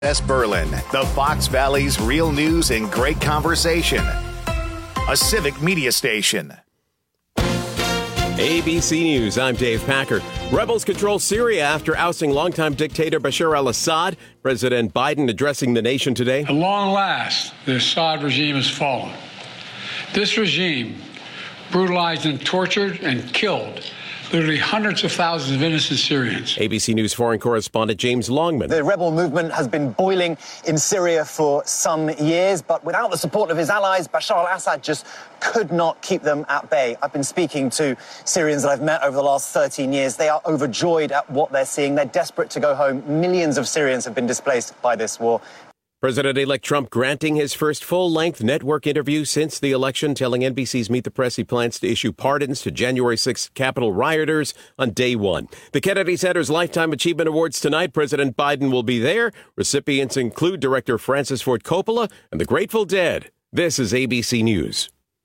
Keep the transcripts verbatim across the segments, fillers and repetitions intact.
S. Berlin, the Fox Valley's real news and great conversation. A civic media station. A B C News, I'm Dave Packer. Rebels control Syria after ousting longtime dictator Bashar al-Assad. President Biden addressing the nation today. At long last, the Assad regime has fallen. This regime brutalized and tortured and killed literally hundreds of thousands of innocent Syrians. A B C News foreign correspondent James Longman. The rebel movement has been boiling in Syria for some years, but without the support of his allies, Bashar al-Assad just could not keep them at bay. I've been speaking to Syrians that I've met over the last thirteen years. They are overjoyed at what they're seeing. They're desperate to go home. Millions of Syrians have been displaced by this war. President-elect Trump granting his first full-length network interview since the election, telling N B C's Meet the Press he plans to issue pardons to January sixth Capitol rioters on day one. The Kennedy Center's Lifetime Achievement Awards tonight. President Biden will be there. Recipients include director Francis Ford Coppola and the Grateful Dead. This is A B C News.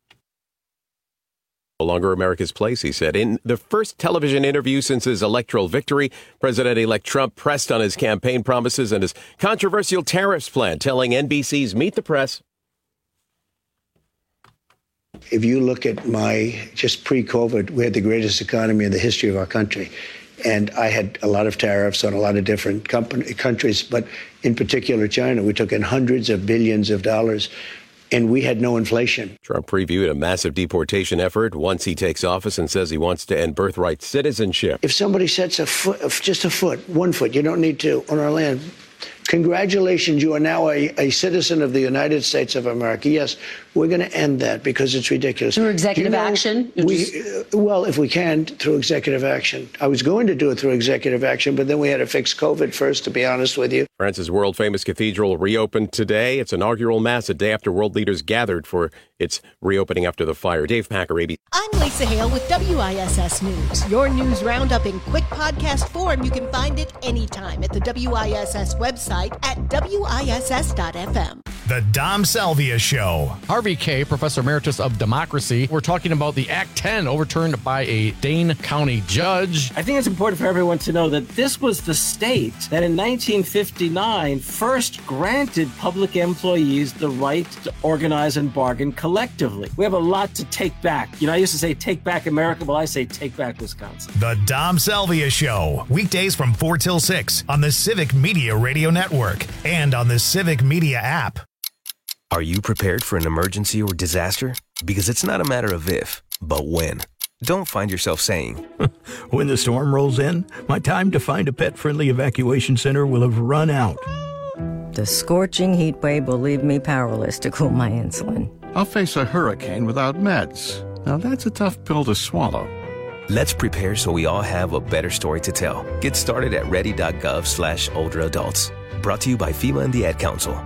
No longer America's place, he said. In the first television interview since his electoral victory, President-elect Trump pressed on his campaign promises and his controversial tariffs plan, telling N B C's Meet the Press. If you look at my, just pre-COVID, we had the greatest economy in the history of our country. And I had a lot of tariffs on a lot of different company, countries, but in particular China. We took in hundreds of billions of dollars. And we had no inflation. Trump previewed a massive deportation effort once he takes office and says he wants to end birthright citizenship. If somebody sets a foot, just a foot, one foot, you don't need two, on our land, congratulations, you are now a, a citizen of the United States of America. Yes, we're going to end that because it's ridiculous. Through executive you know, action? We, uh, well, if we can, through executive action. I was going to do it through executive action, but then we had to fix COVID first, to be honest with you. France's world-famous cathedral reopened today. Its inaugural mass a day after world leaders gathered for its reopening after the fire. Dave Packer, A B C. I'm Lisa Hale with W I S S News. Your news roundup in quick podcast form. You can find it anytime at the W I S S website at W I S S dot F M. The Dom Salvia Show. Harvey Kaye, Professor Emeritus of Democracy. We're talking about the Act ten overturned by a Dane County judge. I think it's important for everyone to know that this was the state that in nineteen fifty-nine first granted public employees the right to organize and bargain collectively. We have a lot to take back. You know, I used to say take back America. Well, I say take back Wisconsin. The Dom Salvia Show. Weekdays from four till six on the Civic Media Radio Network and on the Civic Media app. Are you prepared for an emergency or disaster? Because it's not a matter of if, but when. Don't find yourself saying, when the storm rolls in, my time to find a pet-friendly evacuation center will have run out. The scorching heat wave will leave me powerless to cool my insulin. I'll face a hurricane without meds. Now that's a tough pill to swallow. Let's prepare so we all have a better story to tell. Get started at ready.gov slash older adults. Brought to you by FEMA and the Ad Council.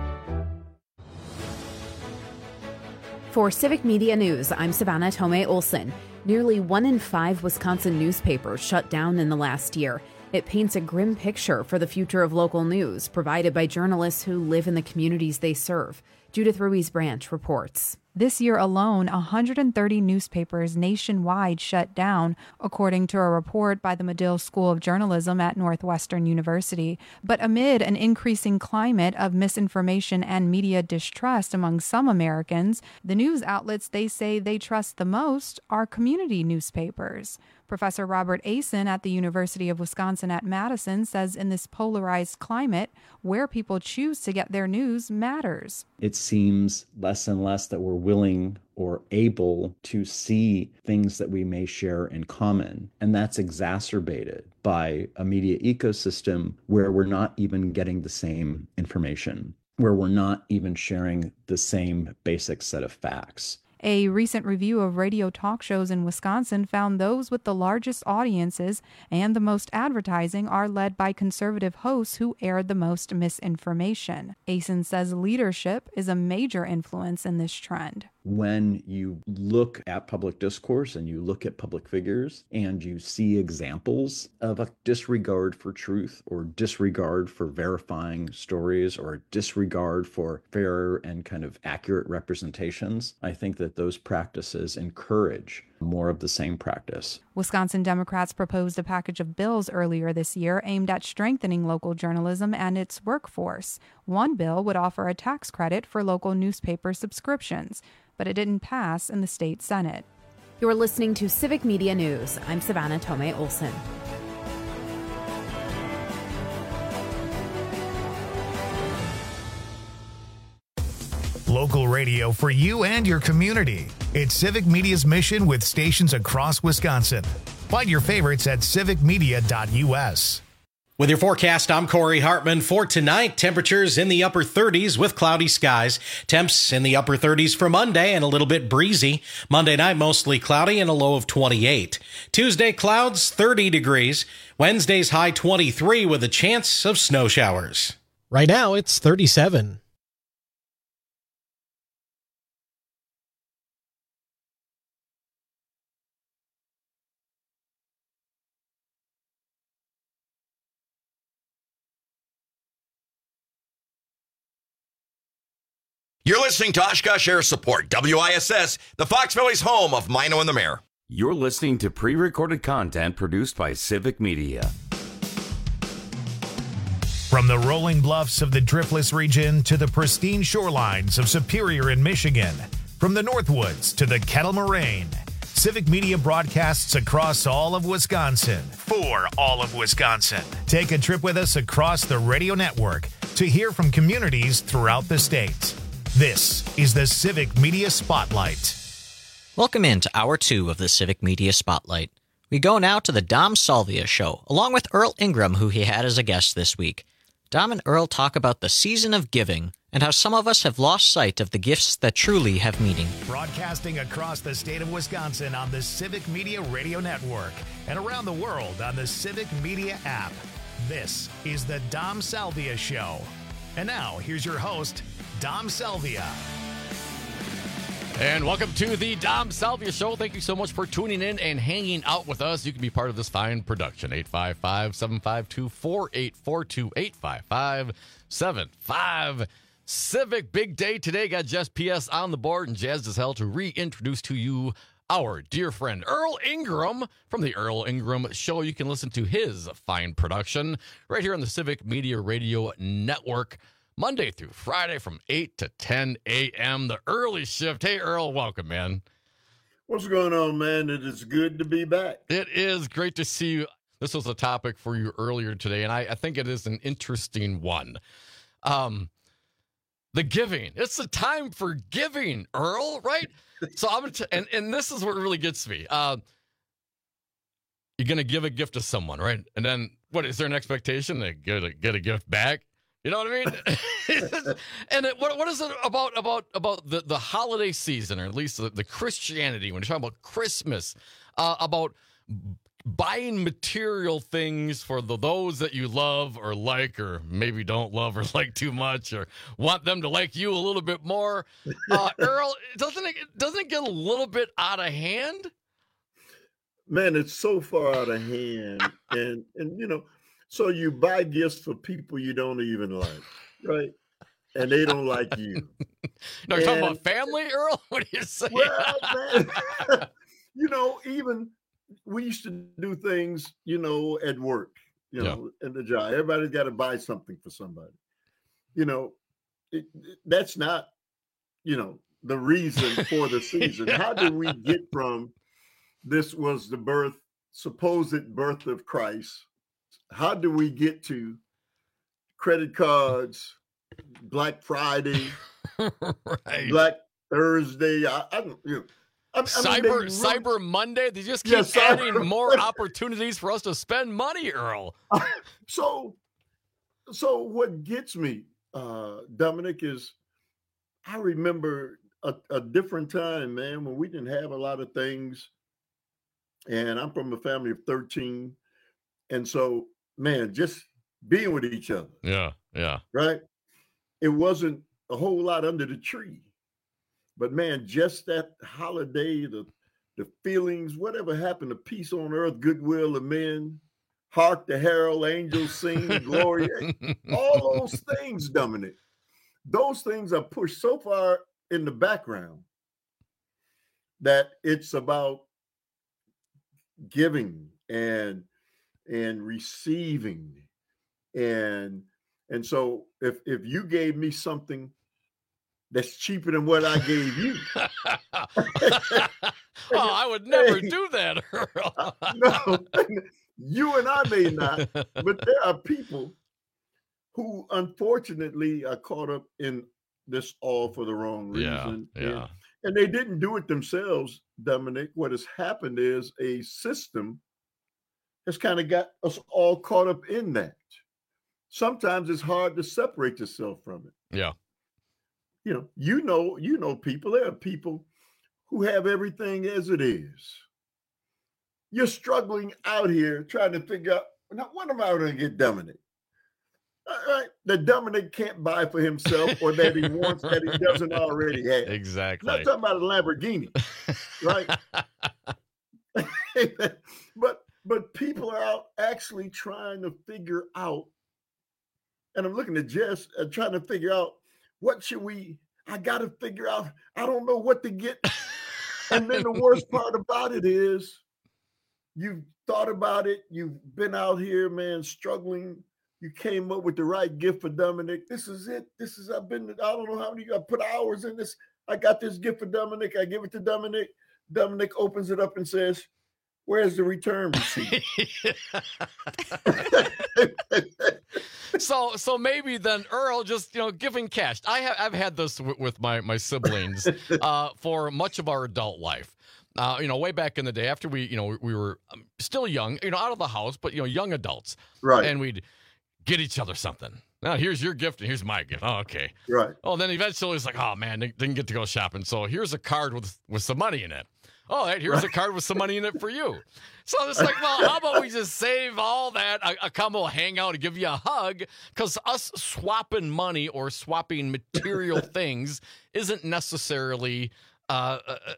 For Civic Media News, I'm Savannah Tomei Olson. Nearly one in five Wisconsin newspapers shut down in the last year. It paints a grim picture for the future of local news, provided by journalists who live in the communities they serve. Judith Ruiz-Branch reports. This year alone, one hundred thirty newspapers nationwide shut down, according to a report by the Medill School of Journalism at Northwestern University. But amid an increasing climate of misinformation and media distrust among some Americans, the news outlets they say they trust the most are community newspapers. Professor Robert Asen at the University of Wisconsin at Madison says in this polarized climate, where people choose to get their news matters. It seems less and less that we're willing or able to see things that we may share in common. And that's exacerbated by a media ecosystem where we're not even getting the same information, where we're not even sharing the same basic set of facts. A recent review of radio talk shows in Wisconsin found those with the largest audiences and the most advertising are led by conservative hosts who aired the most misinformation. Asen says leadership is a major influence in this trend. When you look at public discourse and you look at public figures and you see examples of a disregard for truth or disregard for verifying stories or disregard for fair and kind of accurate representations, I think that those practices encourage more of the same practice. Wisconsin Democrats proposed a package of bills earlier this year aimed at strengthening local journalism and its workforce. One bill would offer a tax credit for local newspaper subscriptions, but it didn't pass in the state Senate. You're listening to Civic Media News. I'm Savannah Tomei Olson. Local radio for you and your community. It's Civic Media's mission with stations across Wisconsin. Find your favorites at civic media dot u s. With your forecast, I'm Corey Hartman. For tonight, temperatures in the upper thirties with cloudy skies. Temps in the upper thirties for Monday and a little bit breezy. Monday night, mostly cloudy and a low of twenty-eight. Tuesday, clouds, thirty degrees. Wednesday's high twenty-three with a chance of snow showers. Right now, it's thirty-seven. You're listening to Oshkosh Air Support, W I S S, the Fox Valley's home of Mino and the Mayor. You're listening to pre-recorded content produced by Civic Media. From the rolling bluffs of the Driftless region to the pristine shorelines of Superior in Michigan, from the Northwoods to the Kettle Moraine, Civic Media broadcasts across all of Wisconsin for all of Wisconsin. Take a trip with us across the radio network to hear from communities throughout the state. This is the Civic Media Spotlight. Welcome into Hour two of the Civic Media Spotlight. We go now to the Dom Salvia Show, along with Earl Ingram, who he had as a guest this week. Dom and Earl talk about the season of giving and how some of us have lost sight of the gifts that truly have meaning. Broadcasting across the state of Wisconsin on the Civic Media Radio Network and around the world on the Civic Media app. This is the Dom Salvia Show. And now, here's your host, Dom Salvia. And welcome to the Dom Salvia Show. Thank you so much for tuning in and hanging out with us. You can be part of this fine production. eight five five, seven five two, four eight four two, eight five five, seven five. Civic big day today. Got Jess P S on the board and jazzed as hell to reintroduce to you our dear friend Earl Ingram from the Earl Ingram Show. You can listen to his fine production right here on the Civic Media Radio Network, Monday through Friday from eight to ten a.m., the early shift. Hey, Earl, welcome, man. What's going on, man? It is good to be back. It is great to see you. This was a topic for you earlier today, and I, I think it is an interesting one. Um, the giving. It's the time for giving, Earl, right? So I'm going to, and, and this is what really gets me. Uh, you're going to give a gift to someone, right? And then, what, is there an expectation to get a, get a gift back? You know what I mean? And it, what what is it about about about the, the holiday season, or at least the, the Christianity, when you're talking about Christmas, uh, about buying material things for the, those that you love or like, or maybe don't love or like too much, or want them to like you a little bit more? Uh, Earl, doesn't it doesn't it get a little bit out of hand? Man, it's so far out of hand, and and you know. So you buy gifts for people you don't even like, right? And they don't like you. No, you're talking about family, Earl? What do you say? Well, man, you know, even we used to do things, you know, at work, you know, yeah. in the job. Everybody's got to buy something for somebody. You know, it, it, that's not, you know, the reason for the season. Yeah. How did we get from this was the birth, supposed birth of Christ? How do we get to credit cards, Black Friday, right. Black Thursday? I, I don't, you know, I, I Cyber mean, Cyber Monday. They just keep yeah, adding cyber. more opportunities for us to spend money, Earl. So, so what gets me, uh, Dominic, is I remember a, a different time, man, when we didn't have a lot of things, and I'm from a family of thirteen, and so. Man, just being with each other. Yeah, yeah. Right? It wasn't a whole lot under the tree. But man, just that holiday, the the feelings, whatever happened to peace on earth, goodwill of men, hark the herald angels sing, glory, all those things, Dominic, those things are pushed so far in the background that it's about giving and and receiving. And and so if if you gave me something that's cheaper than what I gave you. Oh, I would never hey, do that, Earl. No, you and I may not, but there are people who unfortunately are caught up in this all for the wrong reason. Yeah, yeah. And, and they didn't do it themselves, Dominic. What has happened is a system has kind of got us all caught up in that. Sometimes it's hard to separate yourself from it. Yeah. You know, you know, you know, people, there are people who have everything as it is. You're struggling out here trying to figure out, now, what am I going to get Dominic? All right, that Dominic can't buy for himself or that he wants that he doesn't already have. Exactly. I'm not talking about a Lamborghini, right? but but people are out actually trying to figure out, and I'm looking at Jess uh, trying to figure out, what should we, I got to figure out, I don't know what to get. And then the worst part about it is you've thought about it. You've been out here, man, struggling. You came up with the right gift for Dominic. This is it. This is, I've been, I don't know how many, I put hours in this. I got this gift for Dominic. I give it to Dominic. Dominic opens it up and says, where's the return receipt? so so maybe then Earl just, you know, giving cash. I have I've had this w- with my my siblings uh, for much of our adult life. Uh, you know, way back in the day, after we, you know, we were still young, you know, out of the house, but, you know, young adults. Right. And we'd get each other something. Now, here's your gift and here's my gift. Oh, okay. Right. Oh, then eventually it's like, oh, man, didn't get to go shopping. So here's a card with, with some money in it. Oh, right, here's right. a card with some money in it for you. So it's like, well, how about we just save all that? I, I come, we'll hang out and give you a hug, because us swapping money or swapping material things isn't necessarily uh, uh, uh,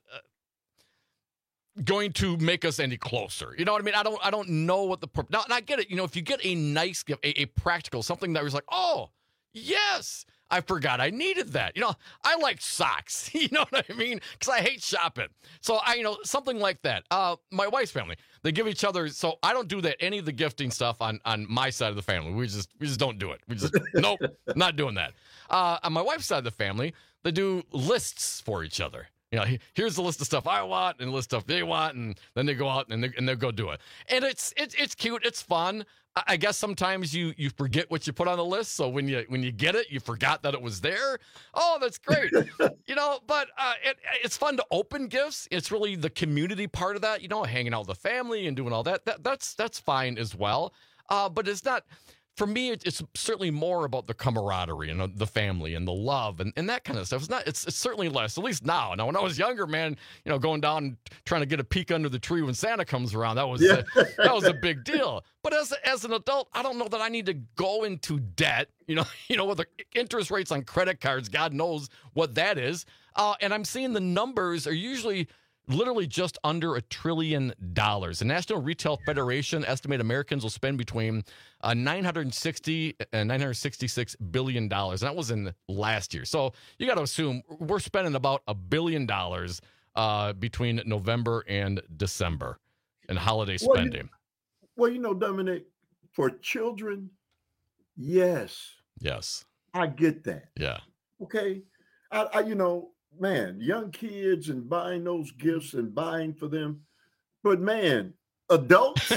going to make us any closer. You know what I mean? I don't I don't know what the – now, and I get it. You know, if you get a nice gift, a, a practical, something that was like, oh, yes, I forgot I needed that. You know, I like socks. You know what I mean? Because I hate shopping. So, I, you know, something like that. Uh, my wife's family, they give each other. So I don't do that. Any of the gifting stuff on, on my side of the family, we just we just don't do it. We just, nope, not doing that. Uh, on my wife's side of the family, they do lists for each other. You know, here's the list of stuff I want and the list of stuff they want, and then they go out and they and they go do it. And it's it's it's cute, it's fun. I guess sometimes you you forget what you put on the list, so when you when you get it, you forgot that it was there. Oh, that's great, you know. But uh, it, it's fun to open gifts. It's really the community part of that, you know, hanging out with the family and doing all that. That that's that's fine as well. Uh, but it's not. For me, it's certainly more about the camaraderie and the family and the love and, and that kind of stuff. It's not. It's, it's certainly less, at least now. Now, when I was younger, man, you know, going down and trying to get a peek under the tree when Santa comes around, that was yeah. a, that was a big deal. But as as an adult, I don't know that I need to go into debt. You know, you know, with the interest rates on credit cards, God knows what that is. Uh, and I'm seeing the numbers are usually literally just under a trillion dollars. The National Retail Federation estimates Americans will spend between uh, nine hundred sixty and nine hundred sixty-six billion dollars. And that was in last year. So you got to assume we're spending about a billion dollars uh, between November and December in holiday spending. Well, you, well, you know, Dominic, for children, yes. Yes. I get that. Yeah. Okay. I, I you know, man, young kids and buying those gifts and buying for them. But man, adults,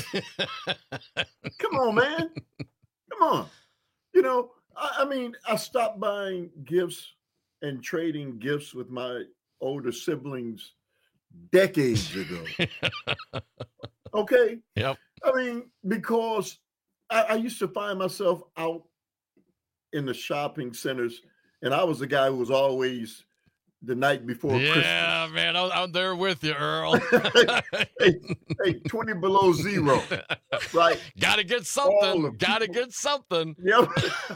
come on, man. Come on. You know, I, I mean, I stopped buying gifts and trading gifts with my older siblings decades ago. Okay? Yep. I mean, because I, I used to find myself out in the shopping centers, and I was the guy who was always the night before yeah, Christmas. Yeah, man, I'm, I'm there with you, Earl. hey, hey, twenty below zero, right? Got to get something. Got to get something. Yep.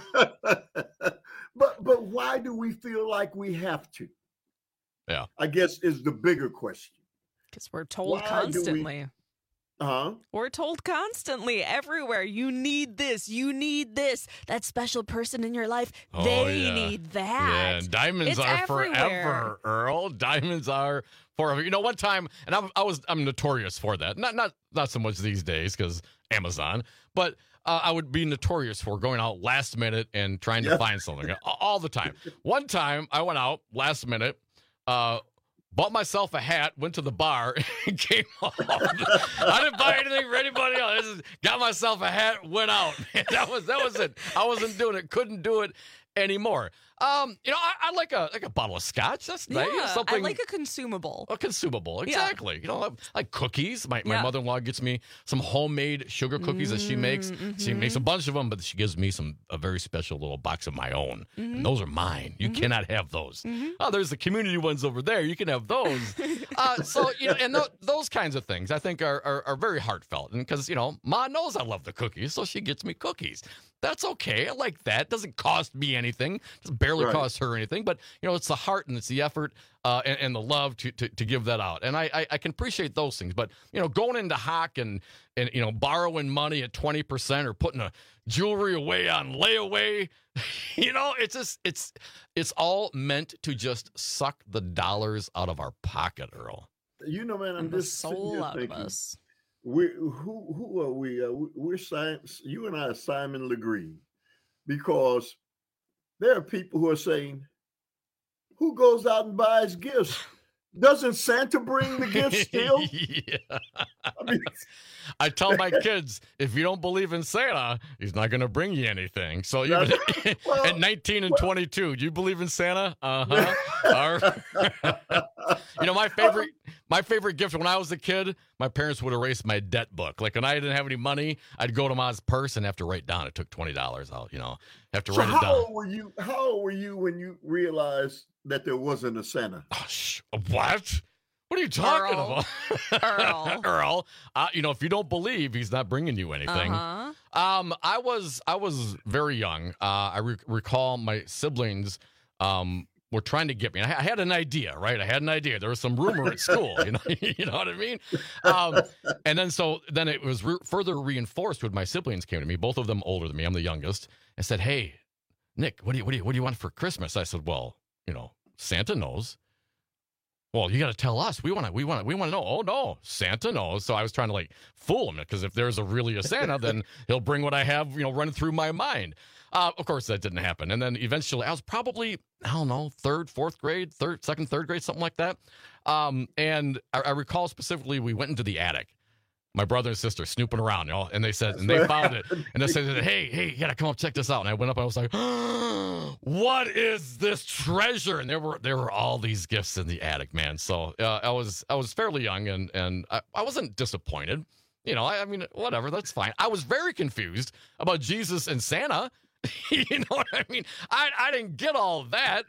but but why do we feel like we have to? Yeah, I guess is the bigger question. Because we're told why constantly. We, Uh-huh. We're told constantly, everywhere, you need this, you need this. That special person in your life, Oh, they yeah. need that. Yeah, and diamonds It's are everywhere. forever, Earl. Diamonds are forever. You know, one time, and I, I was I'm notorious for that. Not not not so much these days because Amazon, but uh, I would be notorious for going out last minute and trying to Yeah. find something all, all the time. One time, I went out last minute. Uh, Bought myself a hat, went to the bar, and came home. I didn't buy anything for anybody else. I just got myself a hat, went out. that was that was it. I wasn't doing it. Couldn't do it anymore. Um, you know, I, I like a like a bottle of scotch. That's nice. Yeah, Something I like a consumable. a consumable, Yeah. exactly. You know, I like cookies. My my Yeah. mother-in-law gets me some homemade sugar cookies that she makes. She makes a bunch of them, but she gives me some a very special little box of my own. Mhm. And those are mine. You Mhm. cannot have those. Mhm. Oh, there's the community ones over there. You can have those. uh, so you know, and th- those kinds of things I think are are, are very heartfelt. And because you know, Ma knows I love the cookies, so she gets me cookies. That's okay. I like that. Doesn't cost me anything. Doesn't barely Right. cost her anything. But you know, it's the heart and it's the effort uh, and, and the love to, to to give that out. And I, I I can appreciate those things. But you know, going into hock and and you know, borrowing money at twenty percent or putting a jewelry away on layaway, you know, it's just it's it's all meant to just suck the dollars out of our pocket, Earl. You know, man, I'm And the just sitting soul here out of thinking, us. We who who are we? Uh, we- we're Simon, you and I are Simon Legree, because there are people who are saying, "Who goes out and buys gifts? Doesn't Santa bring the gifts still?" yeah. I mean, I tell my kids, if you don't believe in Santa, he's not going to bring you anything. So even well, at nineteen and twenty-two, do you believe in Santa? Uh huh. You know, my favorite, my favorite gift when I was a kid, my parents would erase my debt book. Like when I didn't have any money, I'd go to Ma's purse and have to write down. It took twenty dollars out. You know, have to so write it how down. old were you? How old were you when you realized that there wasn't a Santa? Oh, sh- what? What are you talking Earl. about? Earl. Earl, uh, you know, if you don't believe, he's not bringing you anything. Uh-huh. Um, I was I was very young. Uh, I re- recall my siblings um, were trying to get me. I, I had an idea, right? I had an idea. There was some rumor at school, you know, you know what I mean? Um, and then so then it was re- further reinforced when my siblings came to me, both of them older than me. I'm the youngest, and said, "Hey, Nick, what do you what do you what do you want for Christmas?" I said, "Well, you know, Santa knows." Well, you got to tell us. We want to. We want to. We want to know. Oh no, Santa knows. So I was trying to like fool him, because if there's a really a Santa, then he'll bring what I have, you know, running through my mind. Uh, of course, that didn't happen. And then eventually, I was probably I don't know, third, fourth grade, third, second, third grade, something like that. Um, and I, I recall specifically, we went into the attic. My brother and sister snooping around, you know, and they said, and they found it, and they said, "Hey, hey, you gotta come up check this out." And I went up, and I was like, "What is this treasure?" And there were there were all these gifts in the attic, man. So uh, I was I was fairly young, and and I, I wasn't disappointed. You know, I, I mean, whatever, that's fine. I was very confused about Jesus and Santa. You know what I mean? I I didn't get all that.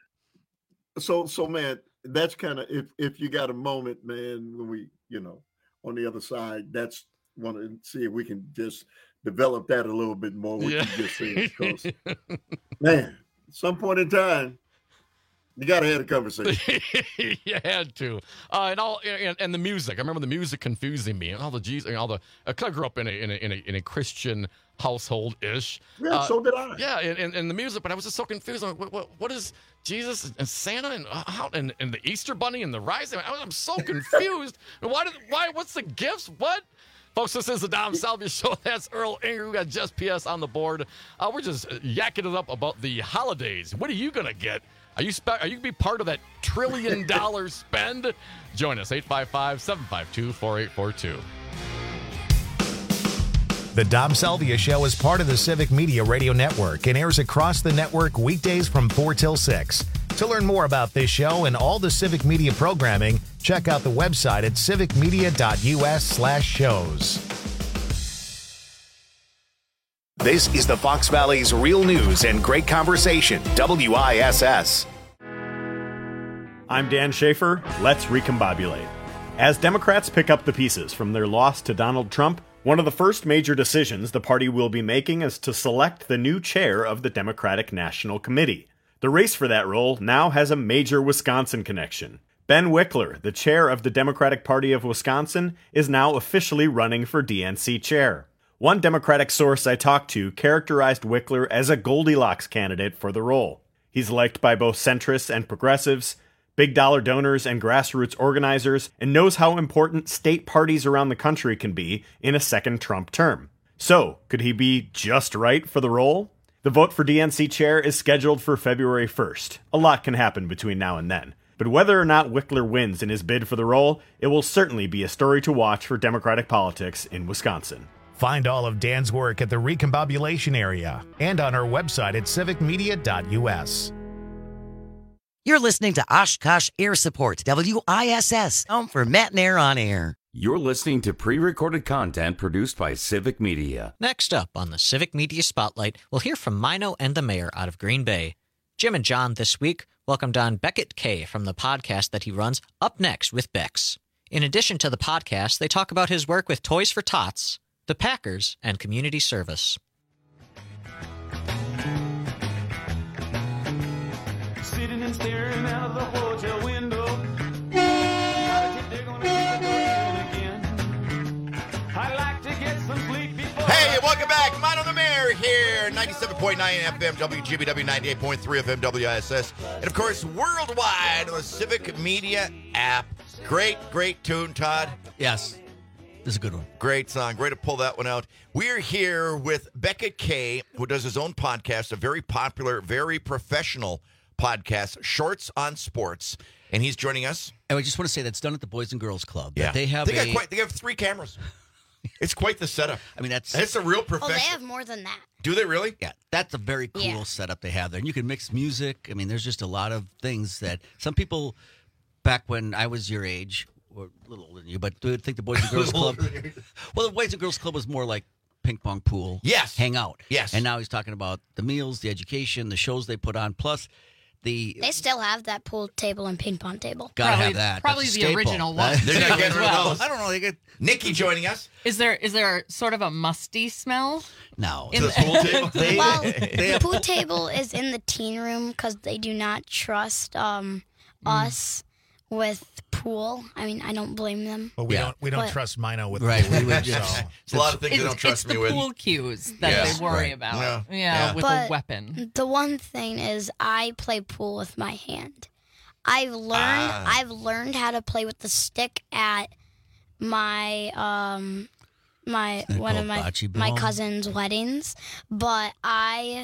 So so man, that's kind of if if you got a moment, man, when we you know. On the other side, that's want to see if we can just develop that a little bit more. What Yeah. you just said, because man, at some point in time, you got to have a conversation. You had to, uh, and all, and, and the music. I remember the music confusing me, and all the Jesus, and all the. I kind of grew up in a in a in a, in a Christian household ish. Yeah, uh, so did I. Yeah, and, and, and the music, but I was just so confused. Like, what, what, what is Jesus and Santa and uh, how and, and the Easter Bunny and the Rising? I was, I'm so confused. why did why? What's the gifts? What? Folks, this is the Dom Salvia Show. That's Earl Inger. We got Just P S on the board. Uh, we're just yakking it up about the holidays. What are you gonna get? Are you spe- are you gonna be part of that trillion dollar spend? Join us, eight five five, seven five two, four eight four two. The Dom Salvia Show is part of the Civic Media Radio Network and airs across the network weekdays from four till six. To learn more about this show and all the Civic Media programming, check out the website at civicmedia.us slash shows. This is the Fox Valley's real news and great conversation, W I S S. I'm Dan Schaefer. Let's recombobulate. As Democrats pick up the pieces from their loss to Donald Trump, one of the first major decisions the party will be making is to select the new chair of the Democratic National Committee. The race for that role now has a major Wisconsin connection. Ben Wickler, the chair of the Democratic Party of Wisconsin, is now officially running for D N C chair. One Democratic source I talked to characterized Wickler as a Goldilocks candidate for the role. He's liked by both centrists and progressives, big dollar donors and grassroots organizers, and knows how important state parties around the country can be in a second Trump term. So, could he be just right for the role? The vote for D N C chair is scheduled for February first. A lot can happen between now and then. But whether or not Wickler wins in his bid for the role, it will certainly be a story to watch for Democratic politics in Wisconsin. Find all of Dan's work at the Recombobulation area and on our website at civic media dot u s. You're listening to Oshkosh Air Support, W I S S, home for Matt and Air on Air. You're listening to pre-recorded content produced by Civic Media. Next up on the Civic Media Spotlight, we'll hear from Mino and the mayor out of Green Bay. Jim and John this week welcomed on Beckett Kay from the podcast that he runs, Up Next with Bex. In addition to the podcast, they talk about his work with Toys for Tots, the Packers, and community service. Sitting and staring out of the hotel window. I like to get some sleep before. Hey, welcome back. Mino the Mayor here, ninety-seven point nine F M, W G B W ninety-eight point three F M, W I S S, and of course, worldwide on the Civic Media app. Great, great tune, Todd. Yes. This is a good one. Great song. Great to pull that one out. We're here with Beckett Kay, who does his own podcast, a very popular, very professional podcast, Shorts on Sports. And he's joining us. And I just want to say that's done at the Boys and Girls Club. Yeah. They have they, got a... quite, they have three cameras. It's quite the setup. I mean, that's... It's a real Oh, professional. they have more than that. Do they really? Yeah, that's a very cool Yeah. setup they have there. And you can mix music. I mean, there's just a lot of things that some people, back when I was your age, or a little older than you, but do think the Boys and Girls Club... Well, the Boys and Girls Club was more like ping pong pool. Yes. Hang out. Yes. And now he's talking about the meals, the education, the shows they put on, plus the... They still have that pool table and ping pong table. Gotta have that. Probably That's a the staple. original That- one. They're not getting as rid of well. those. I don't know. They get Nikki joining us. Is there is there sort of a musty smell? No. In the pool table? They- Well, they the have- pool table is in the teen room because they do not trust um, us with pool. I mean, I don't blame them. But we Yeah. don't we don't But- trust Mino with Right, the we would so. just- There's a lot of things It's, they don't trust it's me the with. pool cues that Yes, they worry right. about. Yeah. Yeah, Yeah. with But a weapon. The one thing is, I play pool with my hand. I've learned. Ah. I've learned how to play with the stick at my um my Isn't it one of called my bocce my ball? cousin's weddings. But I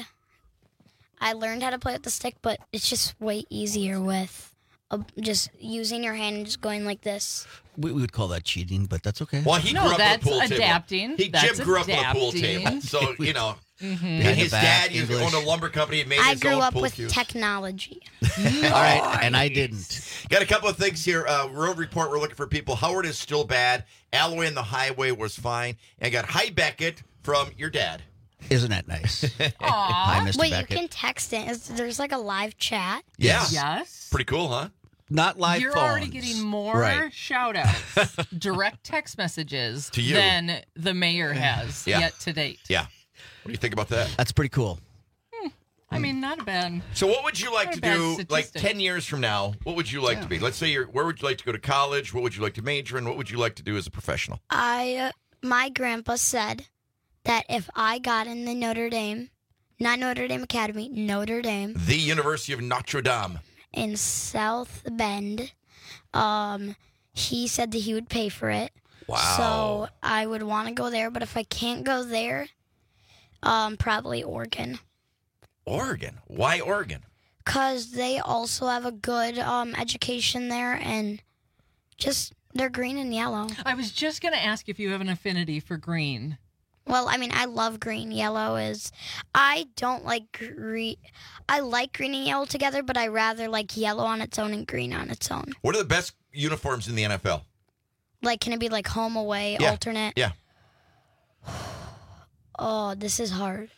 I learned how to play with the stick, but it's just way easier with uh, just using your hand and just going like this. We, we would call that cheating, but that's okay. Well, he No, grew up that's with a pool adapting. table. He, That's Jim grew up with a pool adapting. table. So, you know, Mhm. and Behind his the back, dad used to English. own a lumber company and made I his grew own up pool with cues. All technology. right, and I didn't. Got a couple of things here. Uh, road report, we're looking for people. Howard is still bad. Alloway and the highway was fine. And I got Hi Beckett from your dad. Isn't that nice? Hi, Mister Wait, Beckett. you can text it. Is- There's like a live chat. Yeah. Yes. Pretty cool, huh? Not live You're phones. already getting more Right. shout outs, direct text messages To you. than the mayor has Yeah. yet to date. Yeah. What do you think about that? That's pretty cool. I mean, not a bad. So what would you like Not to a bad do, like statistic. ten years from now, what would you like to be? Let's say you're, where would you like to go to college? What would you like to major in? What would you like to do as a professional? I, uh, my grandpa said that if I got in the Notre Dame, not Notre Dame Academy, Notre Dame The University of Notre Dame. in South Bend, um, he said that he would pay for it. Wow. So I would want to go there, but if I can't go there, um, probably Oregon. Oregon. Why Oregon? Because they also have a good um, education there, and just they're green and yellow. I was just going to ask if you have an affinity for green. Well, I mean, I love green. Yellow is. I don't like green. I like green and yellow together, but I rather like yellow on its own and green on its own. What are the best uniforms in the N F L? Like, can it be like home, away, Yeah. alternate? Yeah. Oh, this is hard.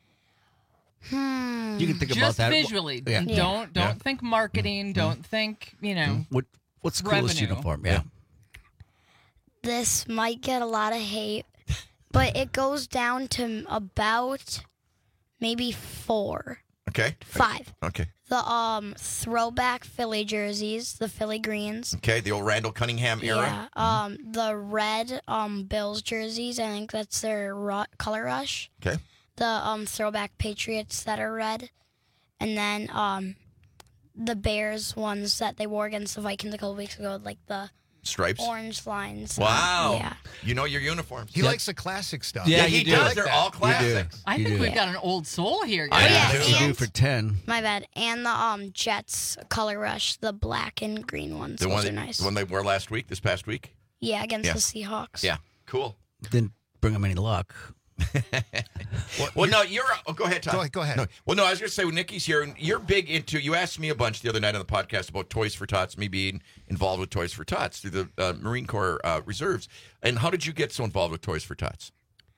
Hmm. You can think just about that. visually. Yeah. Don't Yeah. don't Yeah. think marketing. Don't think you know. What What's the coolest Revenue. uniform? Yeah. This might get a lot of hate, but it goes down to about maybe four. Okay. Five. Okay. The um throwback Philly jerseys, the Philly greens. Okay, the old Randall Cunningham era. Yeah. Um, the red um Bills jerseys. I think that's their ru- color rush. Okay. The um throwback Patriots that are red, and then um the Bears ones that they wore against the Vikings a couple weeks ago, like the Stripes. orange lines. Wow. Yeah. You know your uniforms. He likes the classic stuff. Yeah, Yeah, he you do. does. Like They're that. all You do. classics. I You think do. we've got an old soul here, I guys. do. You And- do for ten. My bad. And the um Jets color rush, the black and green ones. The Those one, are that, nice. the one they wore last week, this past week. Yeah, against Yeah. the Seahawks. Yeah, cool. Didn't bring him any luck. Well, well no, you're. Oh, go ahead, Todd. Go ahead, go ahead. No, well, no, I was going to say when Nikki's here, and you're big into. You asked me a bunch the other night on the podcast about Toys for Tots, me being involved with Toys for Tots through the uh, Marine Corps uh, Reserves. And how did you get so involved with Toys for Tots?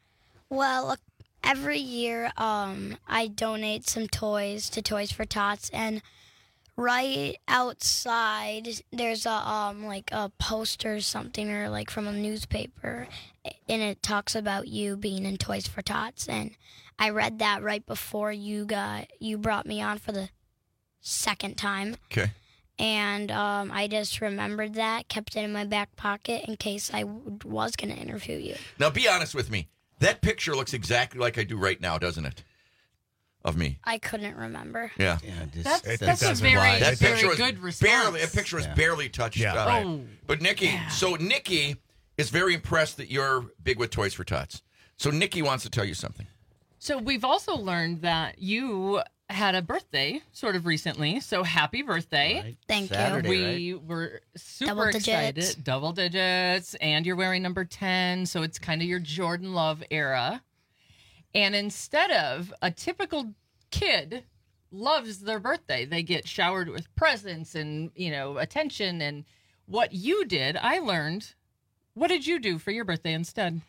Well, every year um, I donate some toys to Toys for Tots, and right outside there's a um like a poster or something, or like from a newspaper, and it talks about you being in Toys for Tots, and I read that right before you got you brought me on for the second time. Okay. And um, I just remembered that, kept it in my back pocket in case I w- was going to interview you. Now, be honest with me. That picture looks exactly like I do right now, doesn't it? Of me. I couldn't remember. Yeah. Yeah, just, That's, It- that's it a doesn't very, lie. That very picture was good response. barely. That picture was Yeah. barely touched. Yeah. uh, Right. Oh. But Nikki, so Nikki is very impressed that you're big with Toys for Tots. So Nikki wants to tell you something. So we've also learned that you had a birthday sort of recently. So happy birthday. Right. Thank you. Saturday, We right? were super Double excited. digits. Double digits. And you're wearing number ten. So it's kind of your Jordan Love era. And instead of a typical kid loves their birthday, they get showered with presents and, you know, attention. And what you did, I learned. What did you do for your birthday instead?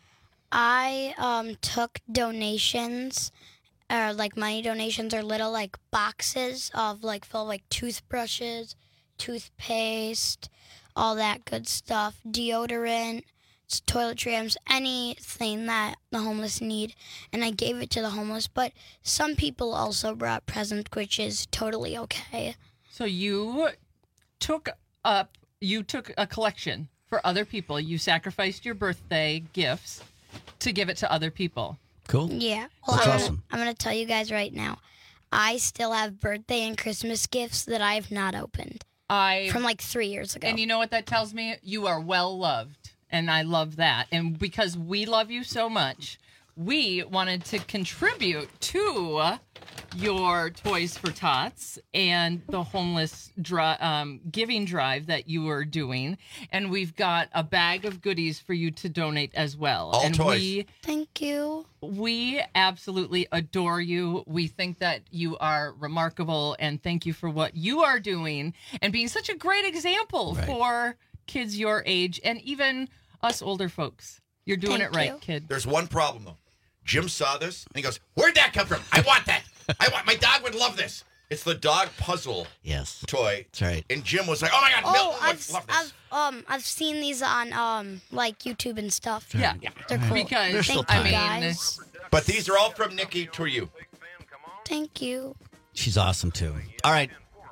I um took donations, or like money donations, or little like boxes of like full of, like toothbrushes, toothpaste, all that good stuff, deodorant, toiletries, anything that the homeless need, and I gave it to the homeless. But some people also brought presents, which is totally okay. So you took up, you took a collection for other people. You sacrificed your birthday gifts to give it to other people. Cool. Yeah. Well, That's I'm, awesome. Gonna, I'm gonna tell you guys right now, I still have birthday and Christmas gifts that I have not opened I from like three years ago. And you know what that tells me? You are well loved. And I love that. And because we love you so much, we wanted to contribute to your Toys for Tots and the homeless dri- um, giving drive that you are doing. And we've got a bag of goodies for you to donate as well. All and toys. We, Thank you. we absolutely adore you. We think that you are remarkable, and thank you for what you are doing and being such a great example Right. for kids your age and even us older folks. You're doing Thank it right, you. kid. There's one problem, though. Jim saw this, and he goes, where'd that come from? I want that. I want, my dog would love this. It's the dog puzzle Yes. toy. That's right. And Jim was like, oh, my God, Oh, Milton would I've, love this. I've um I've seen these on um like YouTube and stuff. Yeah, They're cool. because There's still Thank you, time. guys. But these are all from Nikki to you. Thank you. She's awesome too. All right.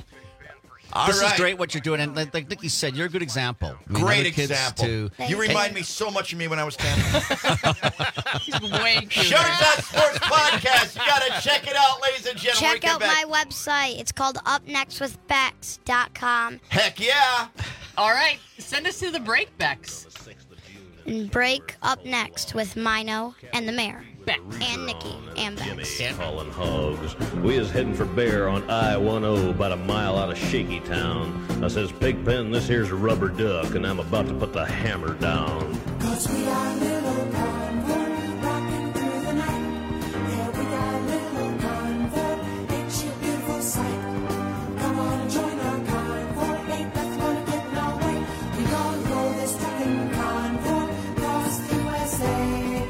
All this right. is great what you're doing, and like, like Nikki said, you're a good example. I mean, Great other kids example. To, Thank You you. remind me so much of me when I was ten. He's way cuter. Sugar Dot Sports Podcast. You got to check it out, ladies and gentlemen. Check We come out back. my website. It's called up next with bex dot com. Heck yeah. All right, send us to the break, Bex. And break up next with Mino and the mayor. And Nikki and Bex. Hauling hogs. We is heading for bear on I ten about a mile out of Shaky Town. I says, Pigpen, this here's a rubber duck, and I'm about to put the hammer down. Cause we are little convoy, rocking through the night. Yeah, we got little convoy, ain't you a beautiful sight? Come on and join our convoy, ain't nothing gonna get in our way. We gonna go this trucking convoy, across the U S A.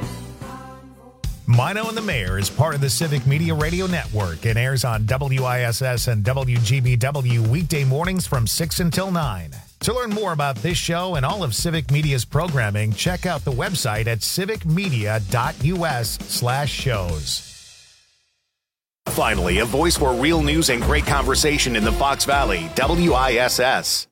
Mino and the Mayor is part of the Civic Media Radio Network and airs on W I S S and W G B W weekday mornings from six until nine. To learn more about this show and all of Civic Media's programming, check out the website at civicmedia.us slash shows. Finally, a voice for real news and great conversation in the Fox Valley, W I S S.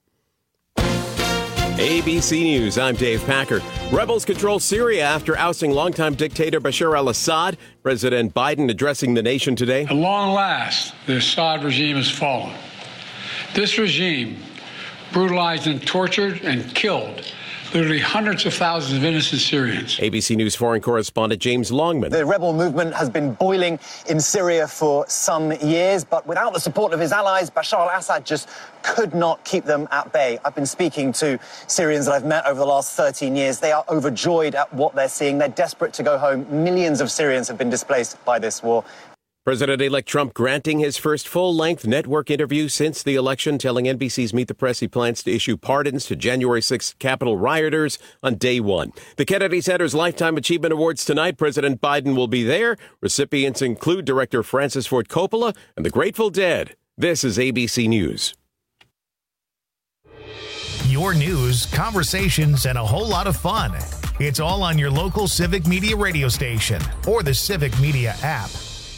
A B C News, I'm Dave Packer. Rebels control Syria after ousting longtime dictator Bashar al-Assad. President Biden addressing the nation today. At long last, the Assad regime has fallen. This regime brutalized and tortured and killed literally hundreds of thousands of innocent Syrians. A B C News foreign correspondent James Longman. The rebel movement has been boiling in Syria for some years, but without the support of his allies, Bashar al-Assad just could not keep them at bay. I've been speaking to Syrians that I've met over the last thirteen years. They are overjoyed at what they're seeing. They're desperate to go home. Millions of Syrians have been displaced by this war. President-elect Trump granting his first full-length network interview since the election, telling N B C's Meet the Press he plans to issue pardons to January sixth Capitol rioters on day one. The Kennedy Center's Lifetime Achievement Awards tonight. President Biden will be there. Recipients include director Francis Ford Coppola and the Grateful Dead. This is A B C News. Your news, conversations, and a whole lot of fun. It's all on your local Civic Media radio station or the Civic Media app.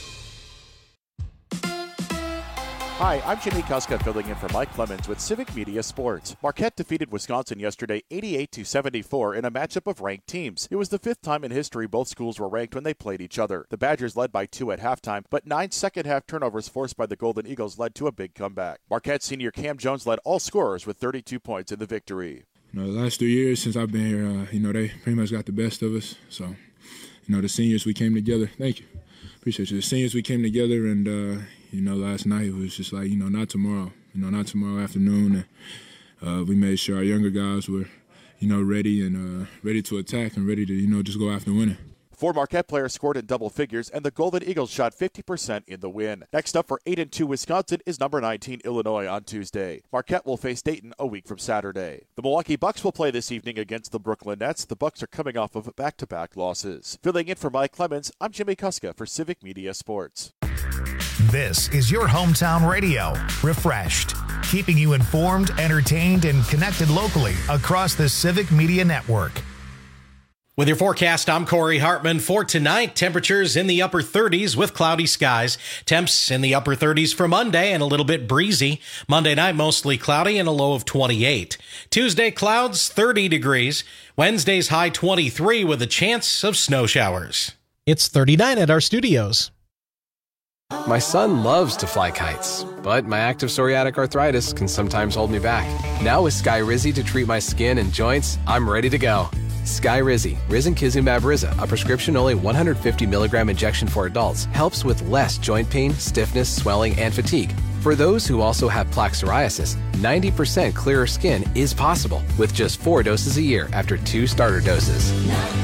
Hi, I'm Jimmy Kuska filling in for Mike Clemens with Civic Media Sports. Marquette defeated Wisconsin yesterday eighty-eight to seventy-four in a matchup of ranked teams. It was the fifth time in history both schools were ranked when they played each other. The Badgers led by two at halftime, but nine second-half turnovers forced by the Golden Eagles led to a big comeback. Marquette senior Cam Jones led all scorers with thirty-two points in the victory. You know, the last three years since I've been here, uh, you know, they pretty much got the best of us. So, you know, the seniors, we came together. Thank you. Appreciate you. The seniors, we came together, and, uh, you know, last night it was just like, you know, not tomorrow. You know, not tomorrow afternoon. And uh, we made sure our younger guys were, you know, ready and uh, ready to attack and ready to, you know, just go after winning. Four Marquette players scored in double figures, and the Golden Eagles shot fifty percent in the win. Next up for eight and two Wisconsin is number nineteen Illinois on Tuesday. Marquette will face Dayton a week from Saturday. The Milwaukee Bucks will play this evening against the Brooklyn Nets. The Bucks are coming off of back-to-back losses. Filling in for Mike Clemens, I'm Jimmy Kuska for Civic Media Sports. This is your hometown radio, refreshed, keeping you informed, entertained, and connected locally across the Civic Media Network. With your forecast, I'm Corey Hartman. For tonight, temperatures in the upper thirties with cloudy skies. Temps in the upper thirties for Monday and a little bit breezy. Monday night, mostly cloudy and a low of twenty-eight. Tuesday, clouds, thirty degrees. Wednesday's high twenty-three with a chance of snow showers. It's thirty-nine at our studios. My son loves to fly kites, but my active psoriatic arthritis can sometimes hold me back. Now with Skyrizi to treat my skin and joints, I'm ready to go. Skyrizi, risankizumab Riza, a prescription-only one hundred fifty milligram injection for adults, helps with less joint pain, stiffness, swelling, and fatigue. For those who also have plaque psoriasis, ninety percent clearer skin is possible with just four doses a year after two starter doses.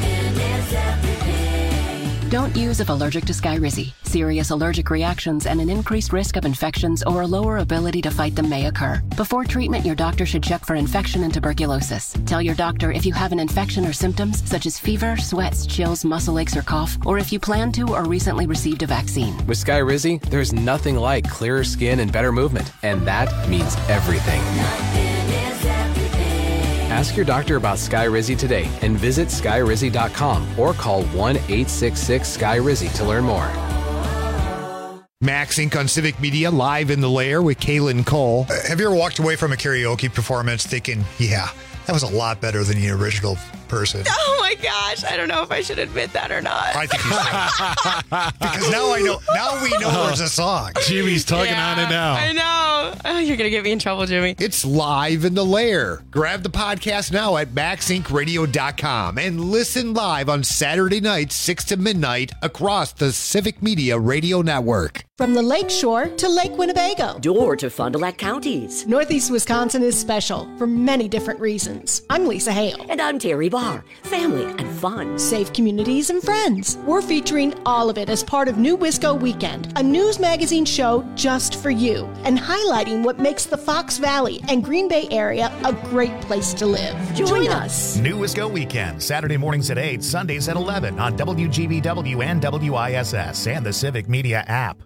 Don't use if allergic to Skyrizi. Serious allergic reactions and an increased risk of infections or a lower ability to fight them may occur. Before treatment, your doctor should check for infection and tuberculosis. Tell your doctor if you have an infection or symptoms such as fever, sweats, chills, muscle aches, or cough, or if you plan to or recently received a vaccine. With Skyrizi, there's nothing like clearer skin and better movement, and that means everything. Ask your doctor about Skyrizi today and visit skyrizi dot com or call one eight six six Sky Rizzy to learn more. Max Incorporated on Civic Media, live in the lair with Kaylin Cole. Uh, have you ever walked away from a karaoke performance thinking, yeah, that was a lot better than the original person? Oh my gosh, I don't know if I should admit that or not. I think you should. Because now I know, now we know there's a song. Jimmy's tugging Yeah, on it now. I know. Oh, you're going to get me in trouble, Jimmy. It's live in the lair. Grab the podcast now at max inc radio dot com and listen live on Saturday nights, six to midnight, across the Civic Media Radio Network. From the Lake Shore to Lake Winnebago. Door to Fond du Lac counties. Northeast Wisconsin is special for many different reasons. I'm Lisa Hale. And I'm Terry Barr. Family and fun. Safe communities and friends. We're featuring all of it as part of New Wisco Weekend, a news magazine show just for you, and highlighting what makes the Fox Valley and Green Bay area a great place to live. Join, Join us. us. New Wisco Weekend, Saturday mornings at eight, Sundays at eleven on W G B W and W I S S and the Civic Media app.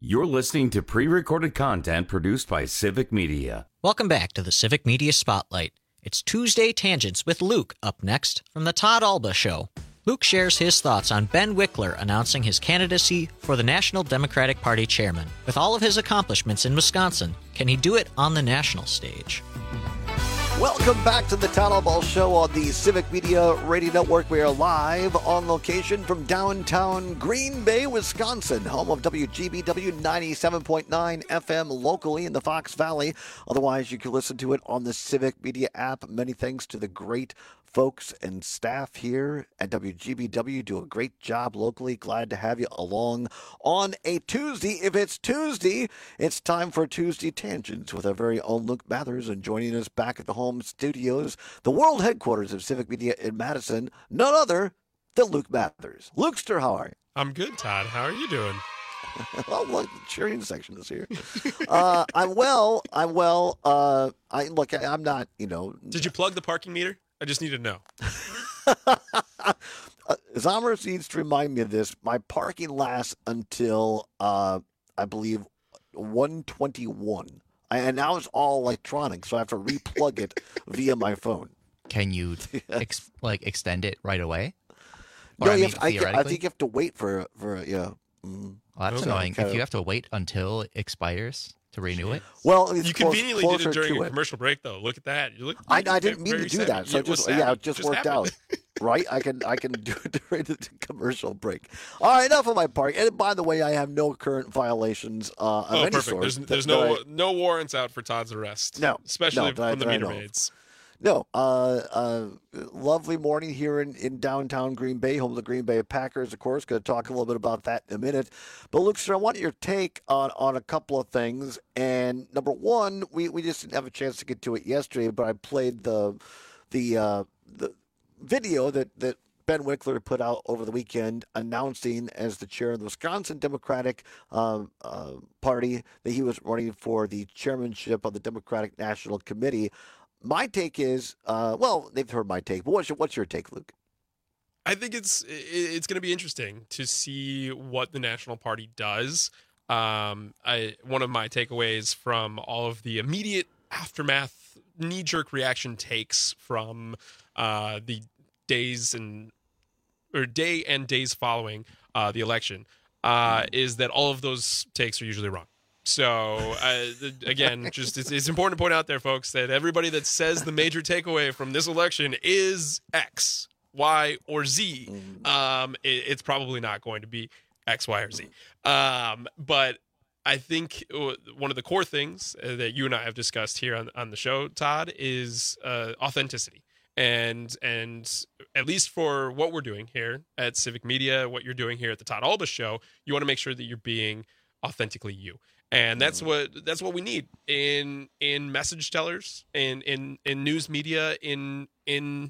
You're listening to pre-recorded content produced by Civic Media. Welcome back to the Civic Media Spotlight. It's Tuesday Tangents with Luke up next from the Todd Alba Show. Luke shares his thoughts on Ben Wickler announcing his candidacy for the National Democratic Party chairman. With all of his accomplishments in Wisconsin, can he do it on the national stage? Welcome back to the Todd Alba Show on the Civic Media Radio Network. We are live on location from downtown Green Bay, Wisconsin, home of W G B W ninety-seven point nine F M locally in the Fox Valley. Otherwise, you can listen to it on the Civic Media app. Many thanks to the great folks and staff here at W G B W. Do a great job locally. Glad to have you along on a Tuesday. If it's Tuesday, it's time for Tuesday Tangents with our very own Luke Mathers, and joining us back at the home studios, the world headquarters of Civic Media in Madison, none other than Luke Mathers. Lukester, how are you? I'm good, Todd. How are you doing? Well, look, the cheering section is here. uh, I'm well. I'm well. Uh, I look. I, I'm not. You know. Did you plug the parking meter? I just need to know. uh, Zomers needs to remind me of this. My parking lasts until uh, I believe one twenty-one, and now it's all electronic, so I have to replug it via my phone. Can you ex- like extend it right away? Or, no, I, you mean, have, I, I think you have to wait for for yeah. Mm. Well, that's Okay. annoying. Kind If of- you have to wait until it expires to renew it. Well, it's You close- conveniently did closer it during to a it. commercial break, though. Look at that. You look. I, you I look didn't mean to very do savvy. that, so it was just yeah, savvy. it just, Just worked happened. out. Right? I can I can do it during the commercial break. All right, enough of my park. And by the way, I have no current violations uh, of Oh, any perfect. sort. There's, that- there's that no I- no warrants out for Todd's arrest. No, especially no, that I- from the that I meter know of. maids. No, uh, uh, lovely morning here in, in downtown Green Bay, home of the Green Bay Packers, of course. Going to talk a little bit about that in a minute. But, Luke, sir, I want your take on, on a couple of things. And number one, we, we just didn't have a chance to get to it yesterday, but I played the the uh, the video that, that Ben Wickler put out over the weekend announcing as the chair of the Wisconsin Democratic um, uh, Party that he was running for the chairmanship of the Democratic National Committee. My take is, uh, well, they've heard my take, but what's your, what's your take, Luke? I think it's it- it's going to be interesting to see what the National Party does. Um, I one of my takeaways from all of the immediate aftermath, knee-jerk reaction takes from uh, the days and or day and days following uh, the election uh, is that all of those takes are usually wrong. So uh, th- again, just it's, it's important to point out there, folks, that everybody that says the major takeaway from this election is X, Y, or Z, um, it, it's probably not going to be X, Y, or Z. Um, but I think uh, one of the core things uh, that you and I have discussed here on, on the show, Todd, is uh, authenticity. And and at least for what we're doing here at Civic Media, what you're doing here at the Todd Alba Show, you want to make sure that you're being authentically you. And that's what that's what we need in in message tellers, in in in news media, in in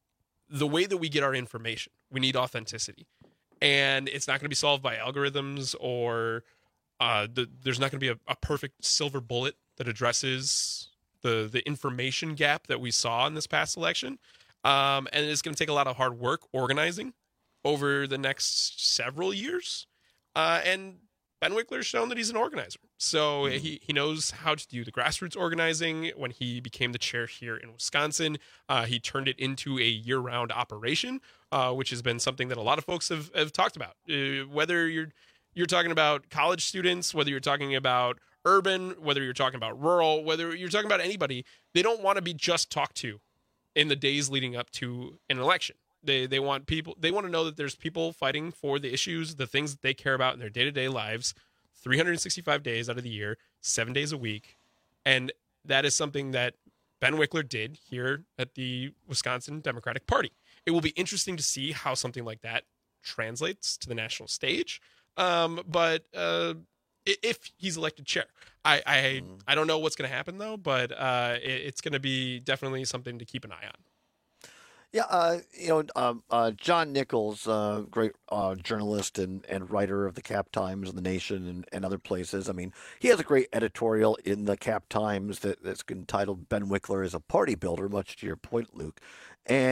the way that we get our information. We need authenticity, and it's not going to be solved by algorithms or uh, the, there's not going to be a, a perfect silver bullet that addresses the the information gap that we saw in this past election. Um, and it's going to take a lot of hard work organizing over the next several years, uh, and Ben Wickler's shown that he's an organizer. So he, he knows how to do the grassroots organizing. When he became the chair here in Wisconsin, uh, he turned it into a year-round operation, uh, which has been something that a lot of folks have, have talked about. Uh, whether you're you're talking about college students, whether you're talking about urban, whether you're talking about rural, whether you're talking about anybody, they don't want to be just talked to in the days leading up to an election. They they want people. They want to know that there's people fighting for the issues, the things that they care about in their day-to-day lives, three hundred sixty-five days out of the year, seven days a week, and that is something that Ben Wickler did here at the Wisconsin Democratic Party. It will be interesting to see how something like that translates to the national stage. Um, but uh, i- if he's elected chair, I I, I don't know what's going to happen though. But uh, it, it's going to be definitely something to keep an eye on. Yeah, uh, you know, um, uh, John Nichols, uh, great uh, journalist and, and writer of the Cap Times and the Nation and, and other places. I mean, he has a great editorial in the Cap Times that, that's entitled "Ben Wickler is a Party Builder," much to your point, Luke. And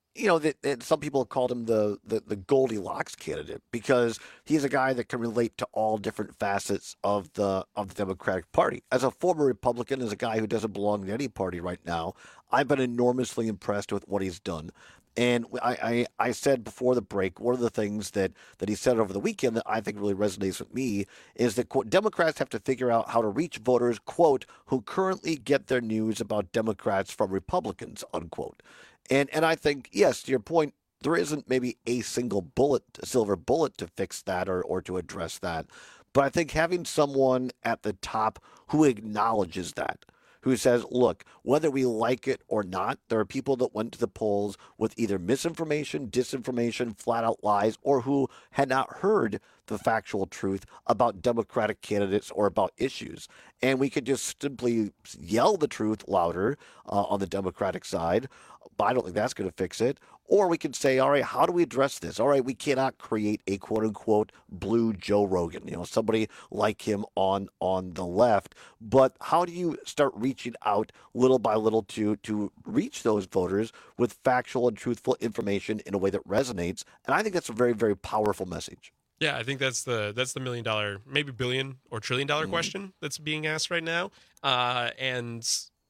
you know, that, that some people have called him the, the, the Goldilocks candidate because he's a guy that can relate to all different facets of the of the Democratic Party. As a former Republican, as a guy who doesn't belong to any party right now, I've been enormously impressed with what he's done. And I, I, I said before the break, one of the things that, that he said over the weekend that I think really resonates with me is that, quote, Democrats have to figure out how to reach voters, quote, who currently get their news about Democrats from Republicans, unquote. And and I think, yes, to your point, there isn't maybe a single bullet, a silver bullet to fix that or, or to address that. But I think having someone at the top who acknowledges that, who says, look, whether we like it or not, there are people that went to the polls with either misinformation, disinformation, flat out lies, or who had not heard the factual truth about Democratic candidates or about issues. And we could just simply yell the truth louder uh, on the Democratic side. But I don't think that's going to fix it. Or we could say, all right, how do we address this? All right, we cannot create a quote-unquote blue Joe Rogan, you know, somebody like him on on the left. But how do you start reaching out little by little to to reach those voters with factual and truthful information in a way that resonates? And I think that's a very, very powerful message. Yeah, I think that's the that's the million dollar, maybe billion or trillion dollar mm-hmm. question that's being asked right now. Uh, and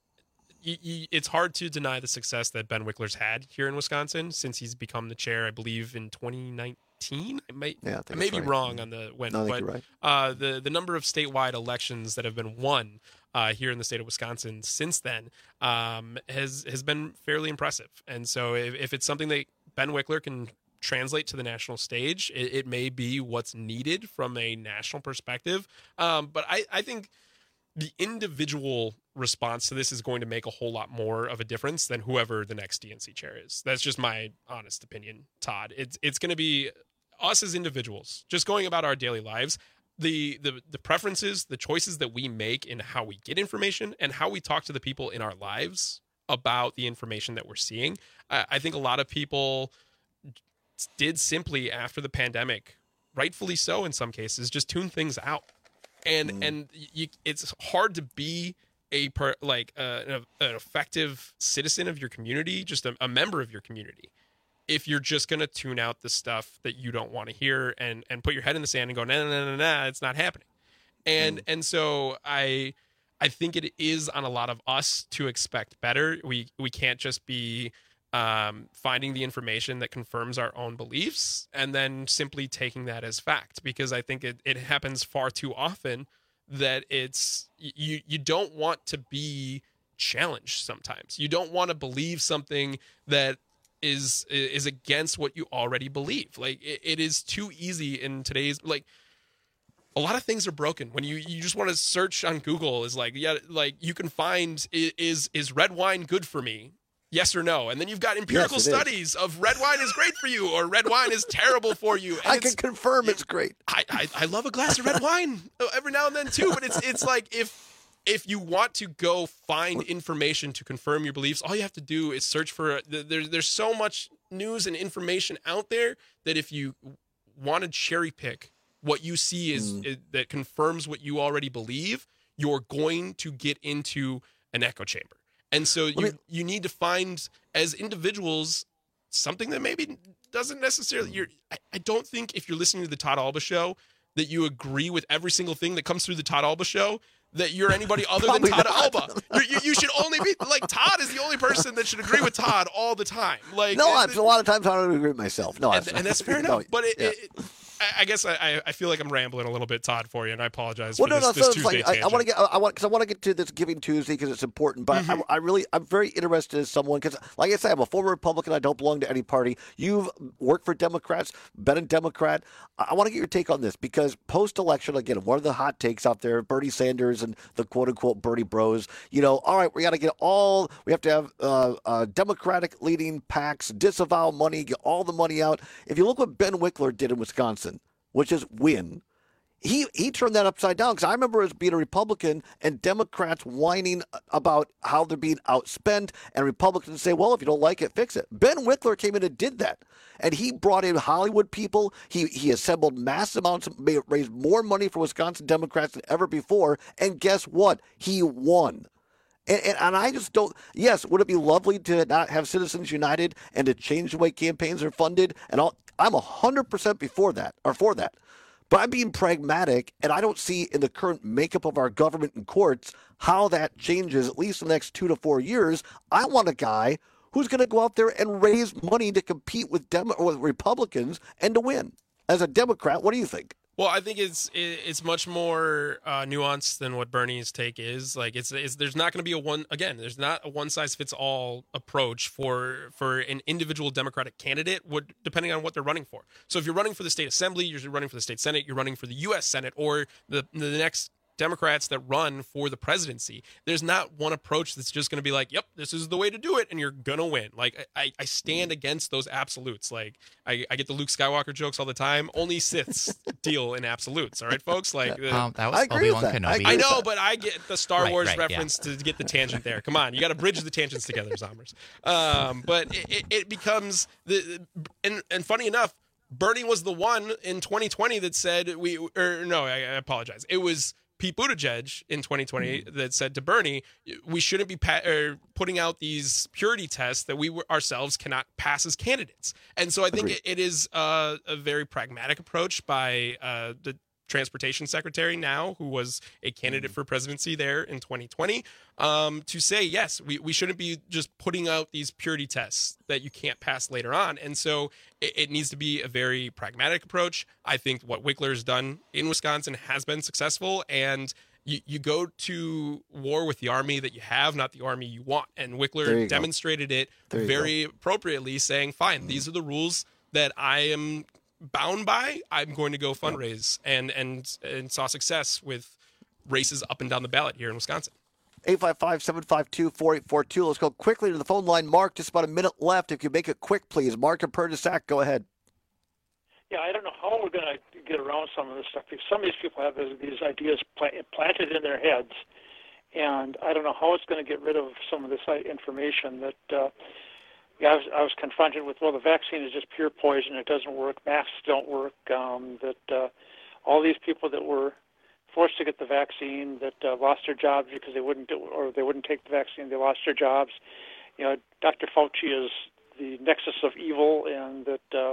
y- y- it's hard to deny the success that Ben Wickler's had here in Wisconsin since he's become the chair, I believe, in twenty nineteen. I might, yeah, I, I may be right. wrong on the when, no, but right. uh, the the number of statewide elections that have been won uh, here in the state of Wisconsin since then um, has has been fairly impressive. And so if, if it's something that Ben Wickler can translate to the national stage, it, it may be what's needed from a national perspective. Um, but I, I think the individual response to this is going to make a whole lot more of a difference than whoever the next D N C chair is. That's just my honest opinion, Todd. It's it's going to be us as individuals, just going about our daily lives. The, the the preferences, the choices that we make in how we get information and how we talk to the people in our lives about the information that we're seeing. I, I think a lot of people did simply after the pandemic, rightfully so in some cases, just tune things out. And mm. and you, it's hard to be a per, like uh, an, an effective citizen of your community, just a, a member of your community, if you're just going to tune out the stuff that you don't want to hear and and put your head in the sand and go, no, no, no, no, no, it's not happening. And mm. and so I I think it is on a lot of us to expect better. We we can't just be um, finding the information that confirms our own beliefs and then simply taking that as fact, because I think it, it happens far too often that it's you you don't want to be challenged sometimes. You don't want to believe something that is is against what you already believe. Like it, it is too easy in today's, like, a lot of things are broken when you, you just want to search on Google is like, yeah, like you can find is is red wine good for me? Yes or no? And then you've got empirical yes, studies is. of red wine is great for you or red wine is terrible for you. And I can confirm it's great. I, I I love a glass of red wine every now and then too, but it's it's like if if you want to go find information to confirm your beliefs, all you have to do is search for there's there's so much news and information out there that if you want to cherry pick what you see is, mm. is that confirms what you already believe, you're going to get into an echo chamber. And so you, me, you need to find, as individuals, something that maybe doesn't necessarily... You're, I, I don't think if you're listening to the Todd Alba Show that you agree with every single thing that comes through the Todd Alba Show, that you're anybody other than Todd not. Alba. You, you should only be... Like, Todd is the only person that should agree with Todd all the time. Like, No, it, a lot of times I don't agree with myself. No, and, and that's fair enough. No, but it... yeah. it I guess I, I feel like I'm rambling a little bit, Todd, for you, and I apologize well, for no, this, no, this so Tuesday like, tangent. I, I want to get, I want, because I want to get to this Giving Tuesday because it's important. But mm-hmm. I, I really, I'm very interested as someone because, like I said, I'm a former Republican. I don't belong to any party. You've worked for Democrats, been a Democrat. I, I want to get your take on this because post-election, again, one of the hot takes out there, Bernie Sanders and the quote-unquote Bernie Bros. You know, all right, we got to get all. We have to have uh, uh, Democratic leading PACs disavow money, get all the money out. If you look what Ben Wickler did in Wisconsin, which is win. He he turned that upside down because I remember as being a Republican and Democrats whining about how they're being outspent and Republicans say, well, if you don't like it, fix it. Ben Wickler came in and did that. And he brought in Hollywood people. He he assembled mass amounts, of, raised more money for Wisconsin Democrats than ever before. And guess what? He won. And, and, and I just don't, yes, would it be lovely to not have Citizens United and to change the way campaigns are funded? And I'll, I'm one hundred percent before that, or for that. But I'm being pragmatic, and I don't see in the current makeup of our government and courts how that changes, at least in the next two to four years. I want a guy who's going to go out there and raise money to compete with, Dem- or with Republicans and to win. As a Democrat, what do you think? Well, I think it's it's much more uh, nuanced than what Bernie's take is. Like, it's, it's there's not going to be a one again. There's not a one size fits all approach for for an individual Democratic candidate, would depending on what they're running for. So, if you're running for the state assembly, you're running for the state senate, you're running for the U S Senate, or the the next Democrats that run for the presidency, there's not one approach that's just going to be like, yep, this is the way to do it, and you're going to win. Like, I, I stand against those absolutes. Like, I, I get the Luke Skywalker jokes all the time. Only Siths deal in absolutes. All right, folks? Like, um, that was Obi-Wan Kenobi. I know, but I get the Star Right, Wars right, reference yeah. to get the tangent there. Come on, you got to bridge the tangents together, Zombers. Um, but it, it, it becomes, the and, and funny enough, Bernie was the one in twenty twenty that said, we, or no, I, I apologize. It was Pete Buttigieg in twenty twenty that said to Bernie, we shouldn't be pa- er, putting out these purity tests that we ourselves cannot pass as candidates. And so I think it, it is uh, a very pragmatic approach by uh, the transportation secretary now, who was a candidate for presidency there in twenty twenty, um, to say, yes, we, we shouldn't be just putting out these purity tests that you can't pass later on. And so it, it needs to be a very pragmatic approach. I think what Wickler's done in Wisconsin has been successful, and you, you go to war with the army that you have, not the army you want. And Wickler demonstrated it very go. appropriately, saying, fine, mm. these are the rules that I am bound by. I'm going to go fundraise, and and and saw success with races up and down the ballot here in Wisconsin. eight five five, seven five two, four eight four two. Let's go quickly to the phone line. Mark, just about a minute left. If you make it quick, please. Mark and Perdisac, go ahead. Yeah, I don't know how we're going to get around some of this stuff, because some of these people have these ideas planted in their heads, and I don't know how it's going to get rid of some of this information that uh, Yeah, I was, I was confronted with, well, the vaccine is just pure poison. It doesn't work. Masks don't work. Um, that uh, all these people that were forced to get the vaccine that uh, lost their jobs because they wouldn't do, or they wouldn't take the vaccine, they lost their jobs. You know, Doctor Fauci is the nexus of evil, and that uh,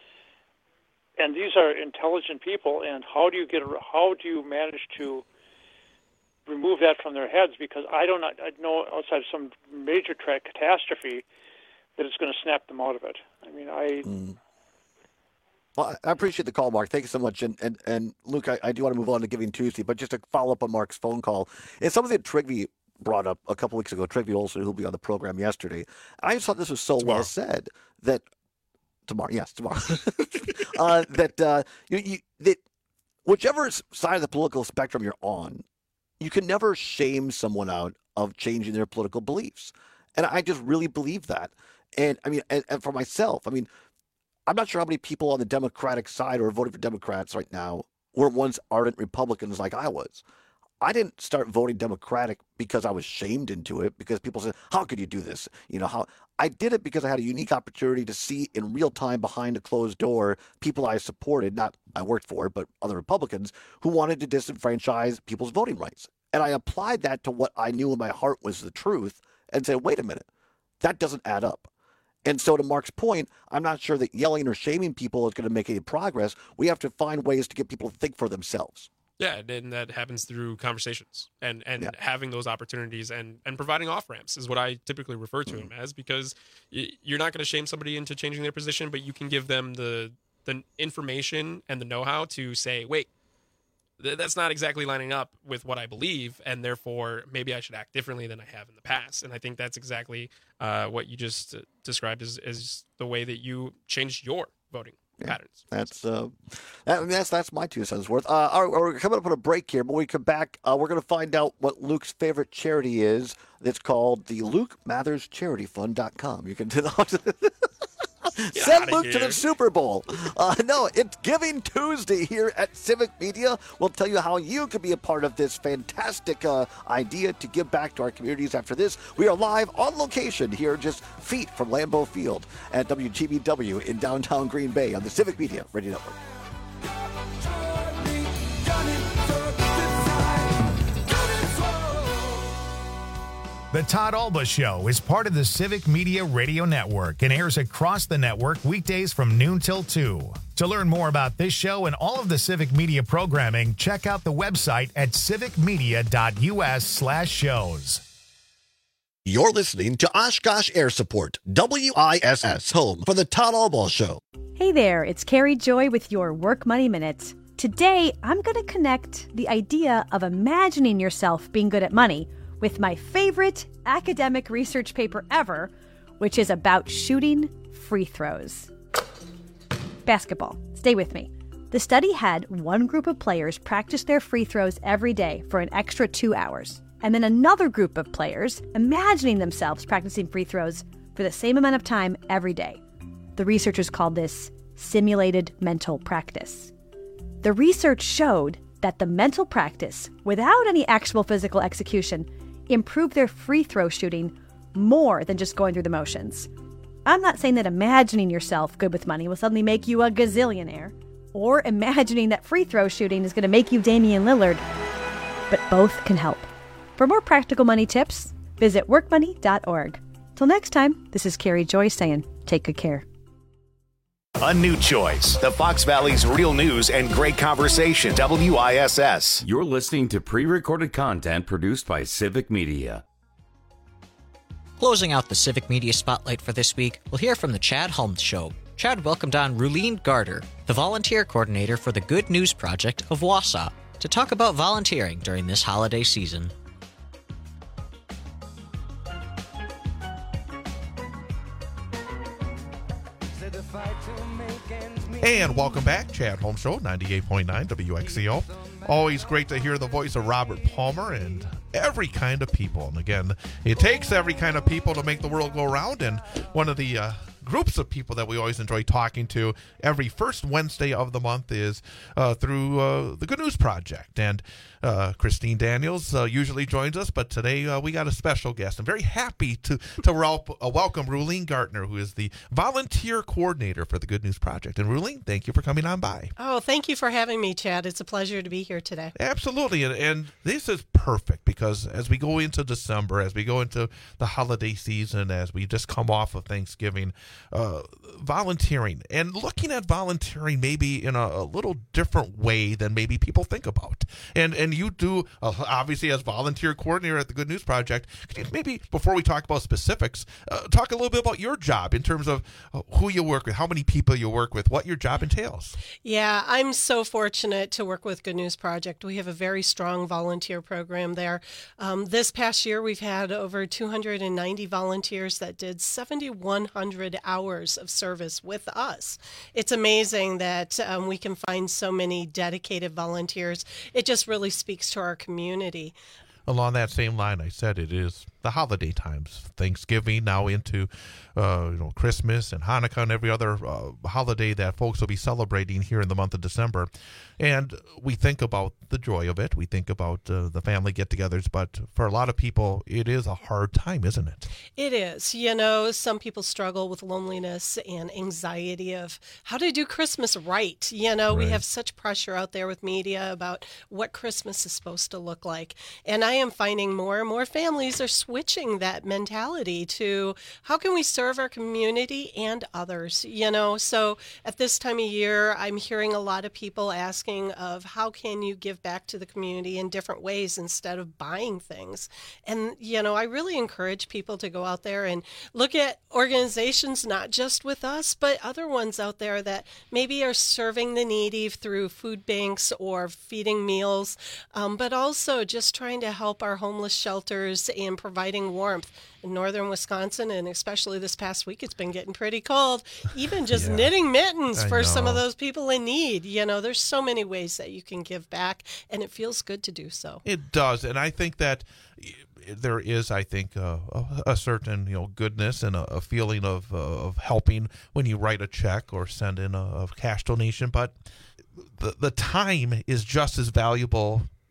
and these are intelligent people. And how do you get? How do you manage to remove that from their heads? Because I don't I know outside of some major tra- catastrophe that it's going to snap them out of it. I mean, I... Mm. Well, I appreciate the call, Mark. Thank you so much. And and, and Luke, I, I do want to move on to Giving Tuesday, but just to follow up on Mark's phone call, it's something that Trigby brought up a couple weeks ago, Trigby Olson, who'll be on the program yesterday. I just thought this was so tomorrow. well said that... Tomorrow, yes, tomorrow. uh, that, uh, you, you, that whichever side of the political spectrum you're on, you can never shame someone out of changing their political beliefs. And I just really believe that. And I mean, and, and for myself, I mean, I'm not sure how many people on the Democratic side or voting for Democrats right now were once ardent Republicans like I was. I didn't start voting Democratic because I was shamed into it, because people said, how could you do this? You know, how I did it because I had a unique opportunity to see in real time behind a closed door people I supported, not I worked for, but other Republicans who wanted to disenfranchise people's voting rights. And I applied that to what I knew in my heart was the truth and said, wait a minute, that doesn't add up. And so to Mark's point, I'm not sure that yelling or shaming people is going to make any progress. We have to find ways to get people to think for themselves. Yeah, and that happens through conversations and, and yeah. having those opportunities and, and providing off-ramps is what I typically refer to mm-hmm. them as, because you're not going to shame somebody into changing their position, but you can give them the the information and the know-how to say, wait, that's not exactly lining up with what I believe, and therefore maybe I should act differently than I have in the past. And I think that's exactly uh, what you just uh, described as, as the way that you changed your voting yeah, patterns. That's uh, that, that's that's my two cents worth. Uh, all right, we're coming up on a break here, but when we come back, uh, we're going to find out what Luke's favorite charity is. That's called the Luke Mathers Charity Fund dot com. You can send Luke here. to the Super Bowl. Uh, no, it's Giving Tuesday here at Civic Media. We'll tell you how you can be a part of this fantastic uh, idea to give back to our communities after this. We are live on location here, just feet from Lambeau Field at W G B W in downtown Green Bay on the Civic Media Radio Network. The Todd Alba Show is part of the Civic Media Radio Network and airs across the network weekdays from noon till two. To learn more about this show and all of the Civic Media programming, check out the website at civicmedia.us slash shows. You're listening to Oshkosh Air Support, W I S S, home for the Todd Alba Show. Hey there, it's Carrie Joy with your Work Money Minute. Today, I'm going to connect the idea of imagining yourself being good at money with my favorite academic research paper ever, which is about shooting free throws. Basketball. Stay with me. The study had one group of players practice their free throws every day for an extra two hours, and then another group of players imagining themselves practicing free throws for the same amount of time every day. The researchers called this simulated mental practice. The research showed that the mental practice, without any actual physical execution, improved their free throw shooting more than just going through the motions. I'm not saying that imagining yourself good with money will suddenly make you a gazillionaire, or imagining that free throw shooting is going to make you Damian Lillard, but both can help. For more practical money tips, visit work money dot org. Till next time, this is Carrie Joy saying, take good care. A new choice. The Fox Valley's real news and great conversation. W I S S. You're listening to pre-recorded content produced by Civic Media. Closing out the Civic Media Spotlight for this week, we'll hear from the Chad Holmes Show. Chad welcomed on Ruleen Garter, the volunteer coordinator for the Good News Project of Wausau, to talk about volunteering during this holiday season. And welcome back, Chad Holmes Show, ninety-eight point nine W X C O. Always great to hear the voice of Robert Palmer and every kind of people. And again, it takes every kind of people to make the world go round. And one of the uh, groups of people that we always enjoy talking to every first Wednesday of the month is uh, through uh, the Good News Project. And uh, Christine Daniels uh, usually joins us, but today uh, we got a special guest. I'm very happy to to wel- uh, welcome Ruleen Gartner, who is the volunteer coordinator for the Good News Project. And Ruleen, thank you for coming on by. Oh, thank you for having me, Chad. It's a pleasure to be here today. Absolutely. And, and this is perfect because as we go into December, as we go into the holiday season, as we just come off of Thanksgiving, uh, volunteering and looking at volunteering maybe in a, a little different way than maybe people think about. And and you do, uh, obviously, as volunteer coordinator at the Good News Project, could you maybe, before we talk about specifics, uh, talk a little bit about your job in terms of uh, who you work with, how many people you work with, what your job entails? Yeah, I'm so fortunate to work with Good News Project. We have a very strong volunteer program there. Um, this past year, we've had over two hundred ninety volunteers that did seven thousand one hundred hours of service with us. It's amazing that um, we can find so many dedicated volunteers. It just really speaks to our community. Along that same line, I said it is the holiday times, Thanksgiving, now into uh, you know Christmas and Hanukkah and every other uh, holiday that folks will be celebrating here in the month of December. And we think about the joy of it. We think about uh, the family get-togethers. But for a lot of people, it is a hard time, isn't it? It is. You know, some people struggle with loneliness and anxiety of how to do Christmas right. You know, right. We have such pressure out there with media about what Christmas is supposed to look like. And I am finding more and more families are switching that mentality to how can we serve our community and others, you know? So at this time of year, I'm hearing a lot of people asking of how can you give back to the community in different ways instead of buying things. And, you know, I really encourage people to go out there and look at organizations, not just with us, but other ones out there that maybe are serving the needy through food banks or feeding meals, um, but also just trying to help our homeless shelters and providing warmth. In northern Wisconsin, and especially this past week, it's been getting pretty cold. Even just yeah, knitting mittens I for know. some of those people in need. You know, there's so many ways that you can give back, and it feels good to do so. It does, and I think that there is, I think, uh, a, a certain you know goodness and a, a feeling of uh, of helping when you write a check or send in a, a cash donation. But the the time is just as valuable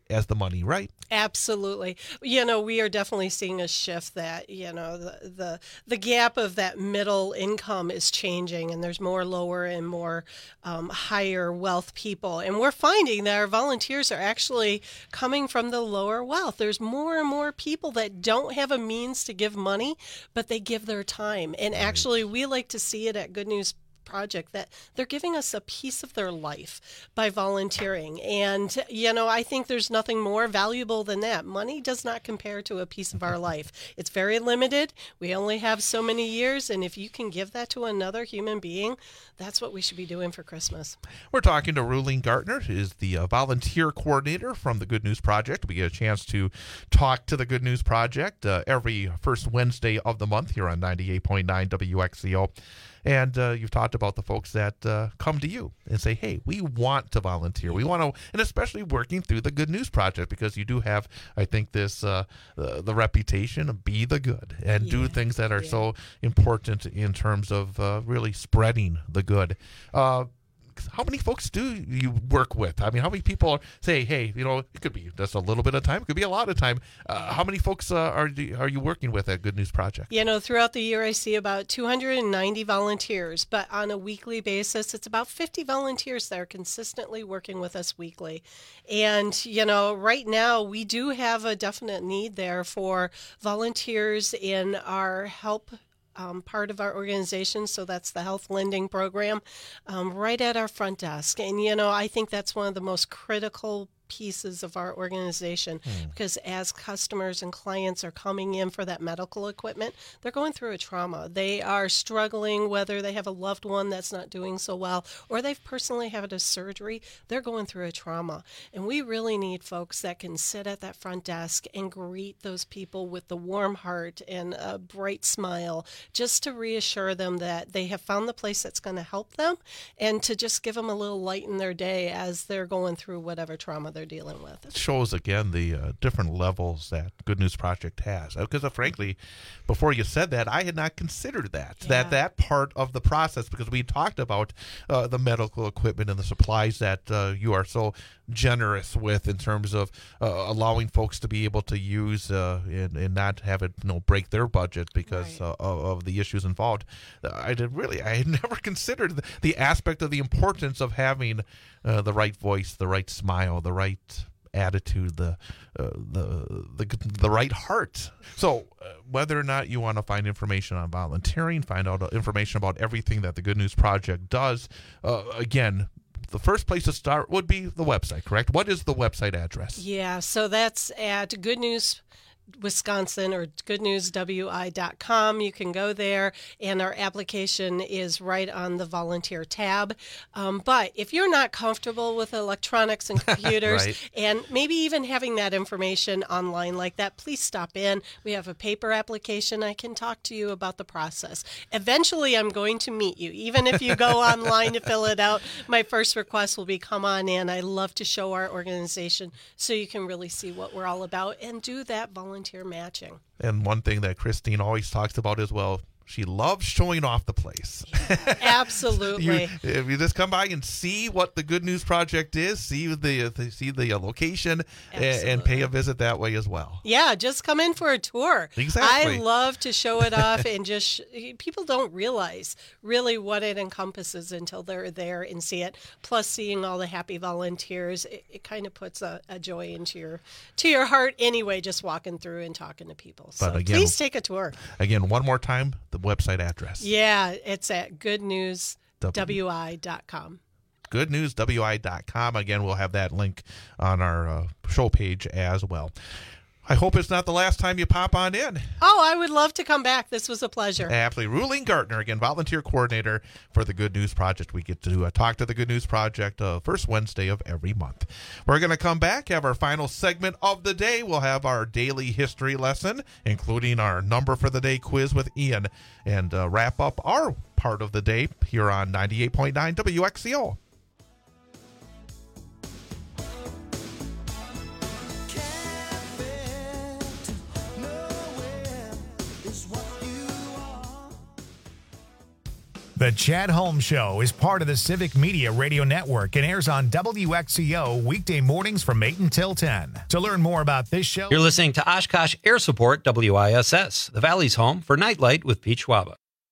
as the money, right? Absolutely. You know, we are definitely seeing a shift that, you know, the, the the gap of that middle income is changing, and there's more lower and more um, higher wealth people. And we're finding that our volunteers are actually coming from the lower wealth. There's more and more people that don't have a means to give money, but they give their time. And actually, we like to see it at Good News Project that they're giving us a piece of their life by volunteering. And, you know, I think there's nothing more valuable than that. Money does not compare to a piece of our life. It's very limited. We only have so many years. And if you can give that to another human being, that's what we should be doing for Christmas. We're talking to Ruling Gartner, who is the uh, volunteer coordinator from the Good News Project. We get a chance to talk to the Good News Project uh, every first Wednesday of the month here on ninety-eight point nine W X C O. And uh, you've talked about the folks that uh, come to you and say, hey, we want to volunteer. We want to, and especially working through the Good News Project, because you do have, I think, this uh, uh, the reputation of be the good and yeah. do things that are yeah. so important in terms of uh, really spreading the good. Uh, how many folks do you work with? I mean, how many people say, hey, you know, it could be just a little bit of time, it could be a lot of time. Uh, how many folks uh, are are you working with at Good News Project? You know, throughout the year, I see about two hundred ninety volunteers, but on a weekly basis, it's about fifty volunteers that are consistently working with us weekly. And, you know, right now, we do have a definite need there for volunteers in our help Um, part of our organization, so that's the health lending program, um, right at our front desk. And, you know, I think that's one of the most critical pieces of our organization, mm. because as customers and clients are coming in for that medical equipment, they're going through a trauma. They are struggling, whether they have a loved one that's not doing so well, or they've personally had a surgery, they're going through a trauma. And we really need folks that can sit at that front desk and greet those people with the warm heart and a bright smile, just to reassure them that they have found the place that's going to help them, and to just give them a little light in their day as they're going through whatever trauma they're dealing with. It shows again the uh, different levels that Good News Project has. Because uh, frankly, before you said that, I had not considered that yeah. that that part of the process, because we talked about uh, the medical equipment and the supplies that uh, you are so generous with in terms of uh, allowing folks to be able to use uh, and, and not have it, you know, break their budget because right. uh, of, of the issues involved. I did really, I had never considered the, the aspect of the importance of having uh, the right voice, the right smile, the right attitude, the uh, the the the right heart. So uh, whether or not you want to find information on volunteering, find out information about everything that the Good News Project does, uh, again, the first place to start would be the website, correct? What is the website address? Yeah, so that's at Good News Wisconsin or good news w i dot com. You can go there, and our application is right on the volunteer tab. Um, but if you're not comfortable with electronics and computers right. and maybe even having that information online like that, please stop in. We have a paper application. I can talk to you about the process. Eventually, I'm going to meet you. Even if you go online to fill it out, my first request will be come on in. I love to show our organization so you can really see what we're all about and do that volunteer volunteer matching. And one thing that Christine always talks about as well, she loves showing off the place. Absolutely. you, if you just come by and see what the Good News Project is, see the, the see the location, and, and pay a visit that way as well. Yeah, just come in for a tour. Exactly. I love to show it off, and just sh- people don't realize really what it encompasses until they're there and see it. Plus, seeing all the happy volunteers, it, it kind of puts a, a joy into your to your heart anyway. Just walking through and talking to people. So again, please take a tour. Again, one more time. The website address. Yeah, it's at good news w i dot com. good news w i dot com. Again, we'll have that link on our uh, show page as well. I hope it's not the last time you pop on in. Oh, I would love to come back. This was a pleasure. Absolutely. Ruling Gartner, again, volunteer coordinator for the Good News Project. We get to uh, talk to the Good News Project uh, first Wednesday of every month. We're going to come back, have our final segment of the day. We'll have our daily history lesson, including our number for the day quiz with Ian, and uh, wrap up our part of the day here on ninety-eight point nine W X C O. The Chad Holmes Show is part of the Civic Media Radio Network and airs on W X C O weekday mornings from eight until ten. To learn more about this show, you're listening to Oshkosh Air Support W I S S, the Valley's home for Nightlight with Pete Schwaba.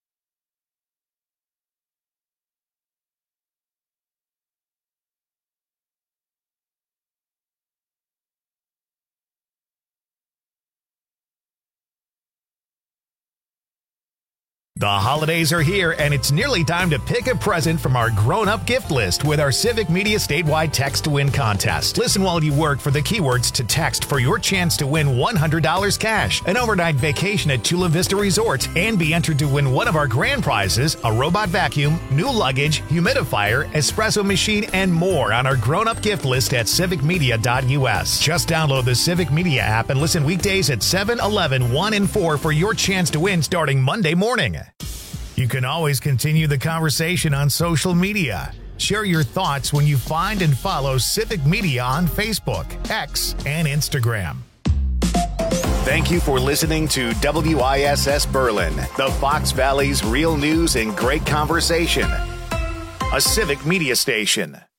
The holidays are here, and it's nearly time to pick a present from our grown-up gift list with our Civic Media statewide text to win contest. Listen while you work for the keywords to text for your chance to win one hundred dollars cash, an overnight vacation at Chula Vista Resort, and be entered to win one of our grand prizes, a robot vacuum, new luggage, humidifier, espresso machine, and more on our grown-up gift list at civic media dot u s. Just download the Civic Media app and listen weekdays at seven, eleven, one, and four for your chance to win starting Monday morning. You can always continue the conversation on social media. Share your thoughts when you find and follow Civic Media on Facebook, X, and Instagram. Thank you for listening to W I S S Berlin, the Fox Valley's real news and great conversation. A Civic Media station.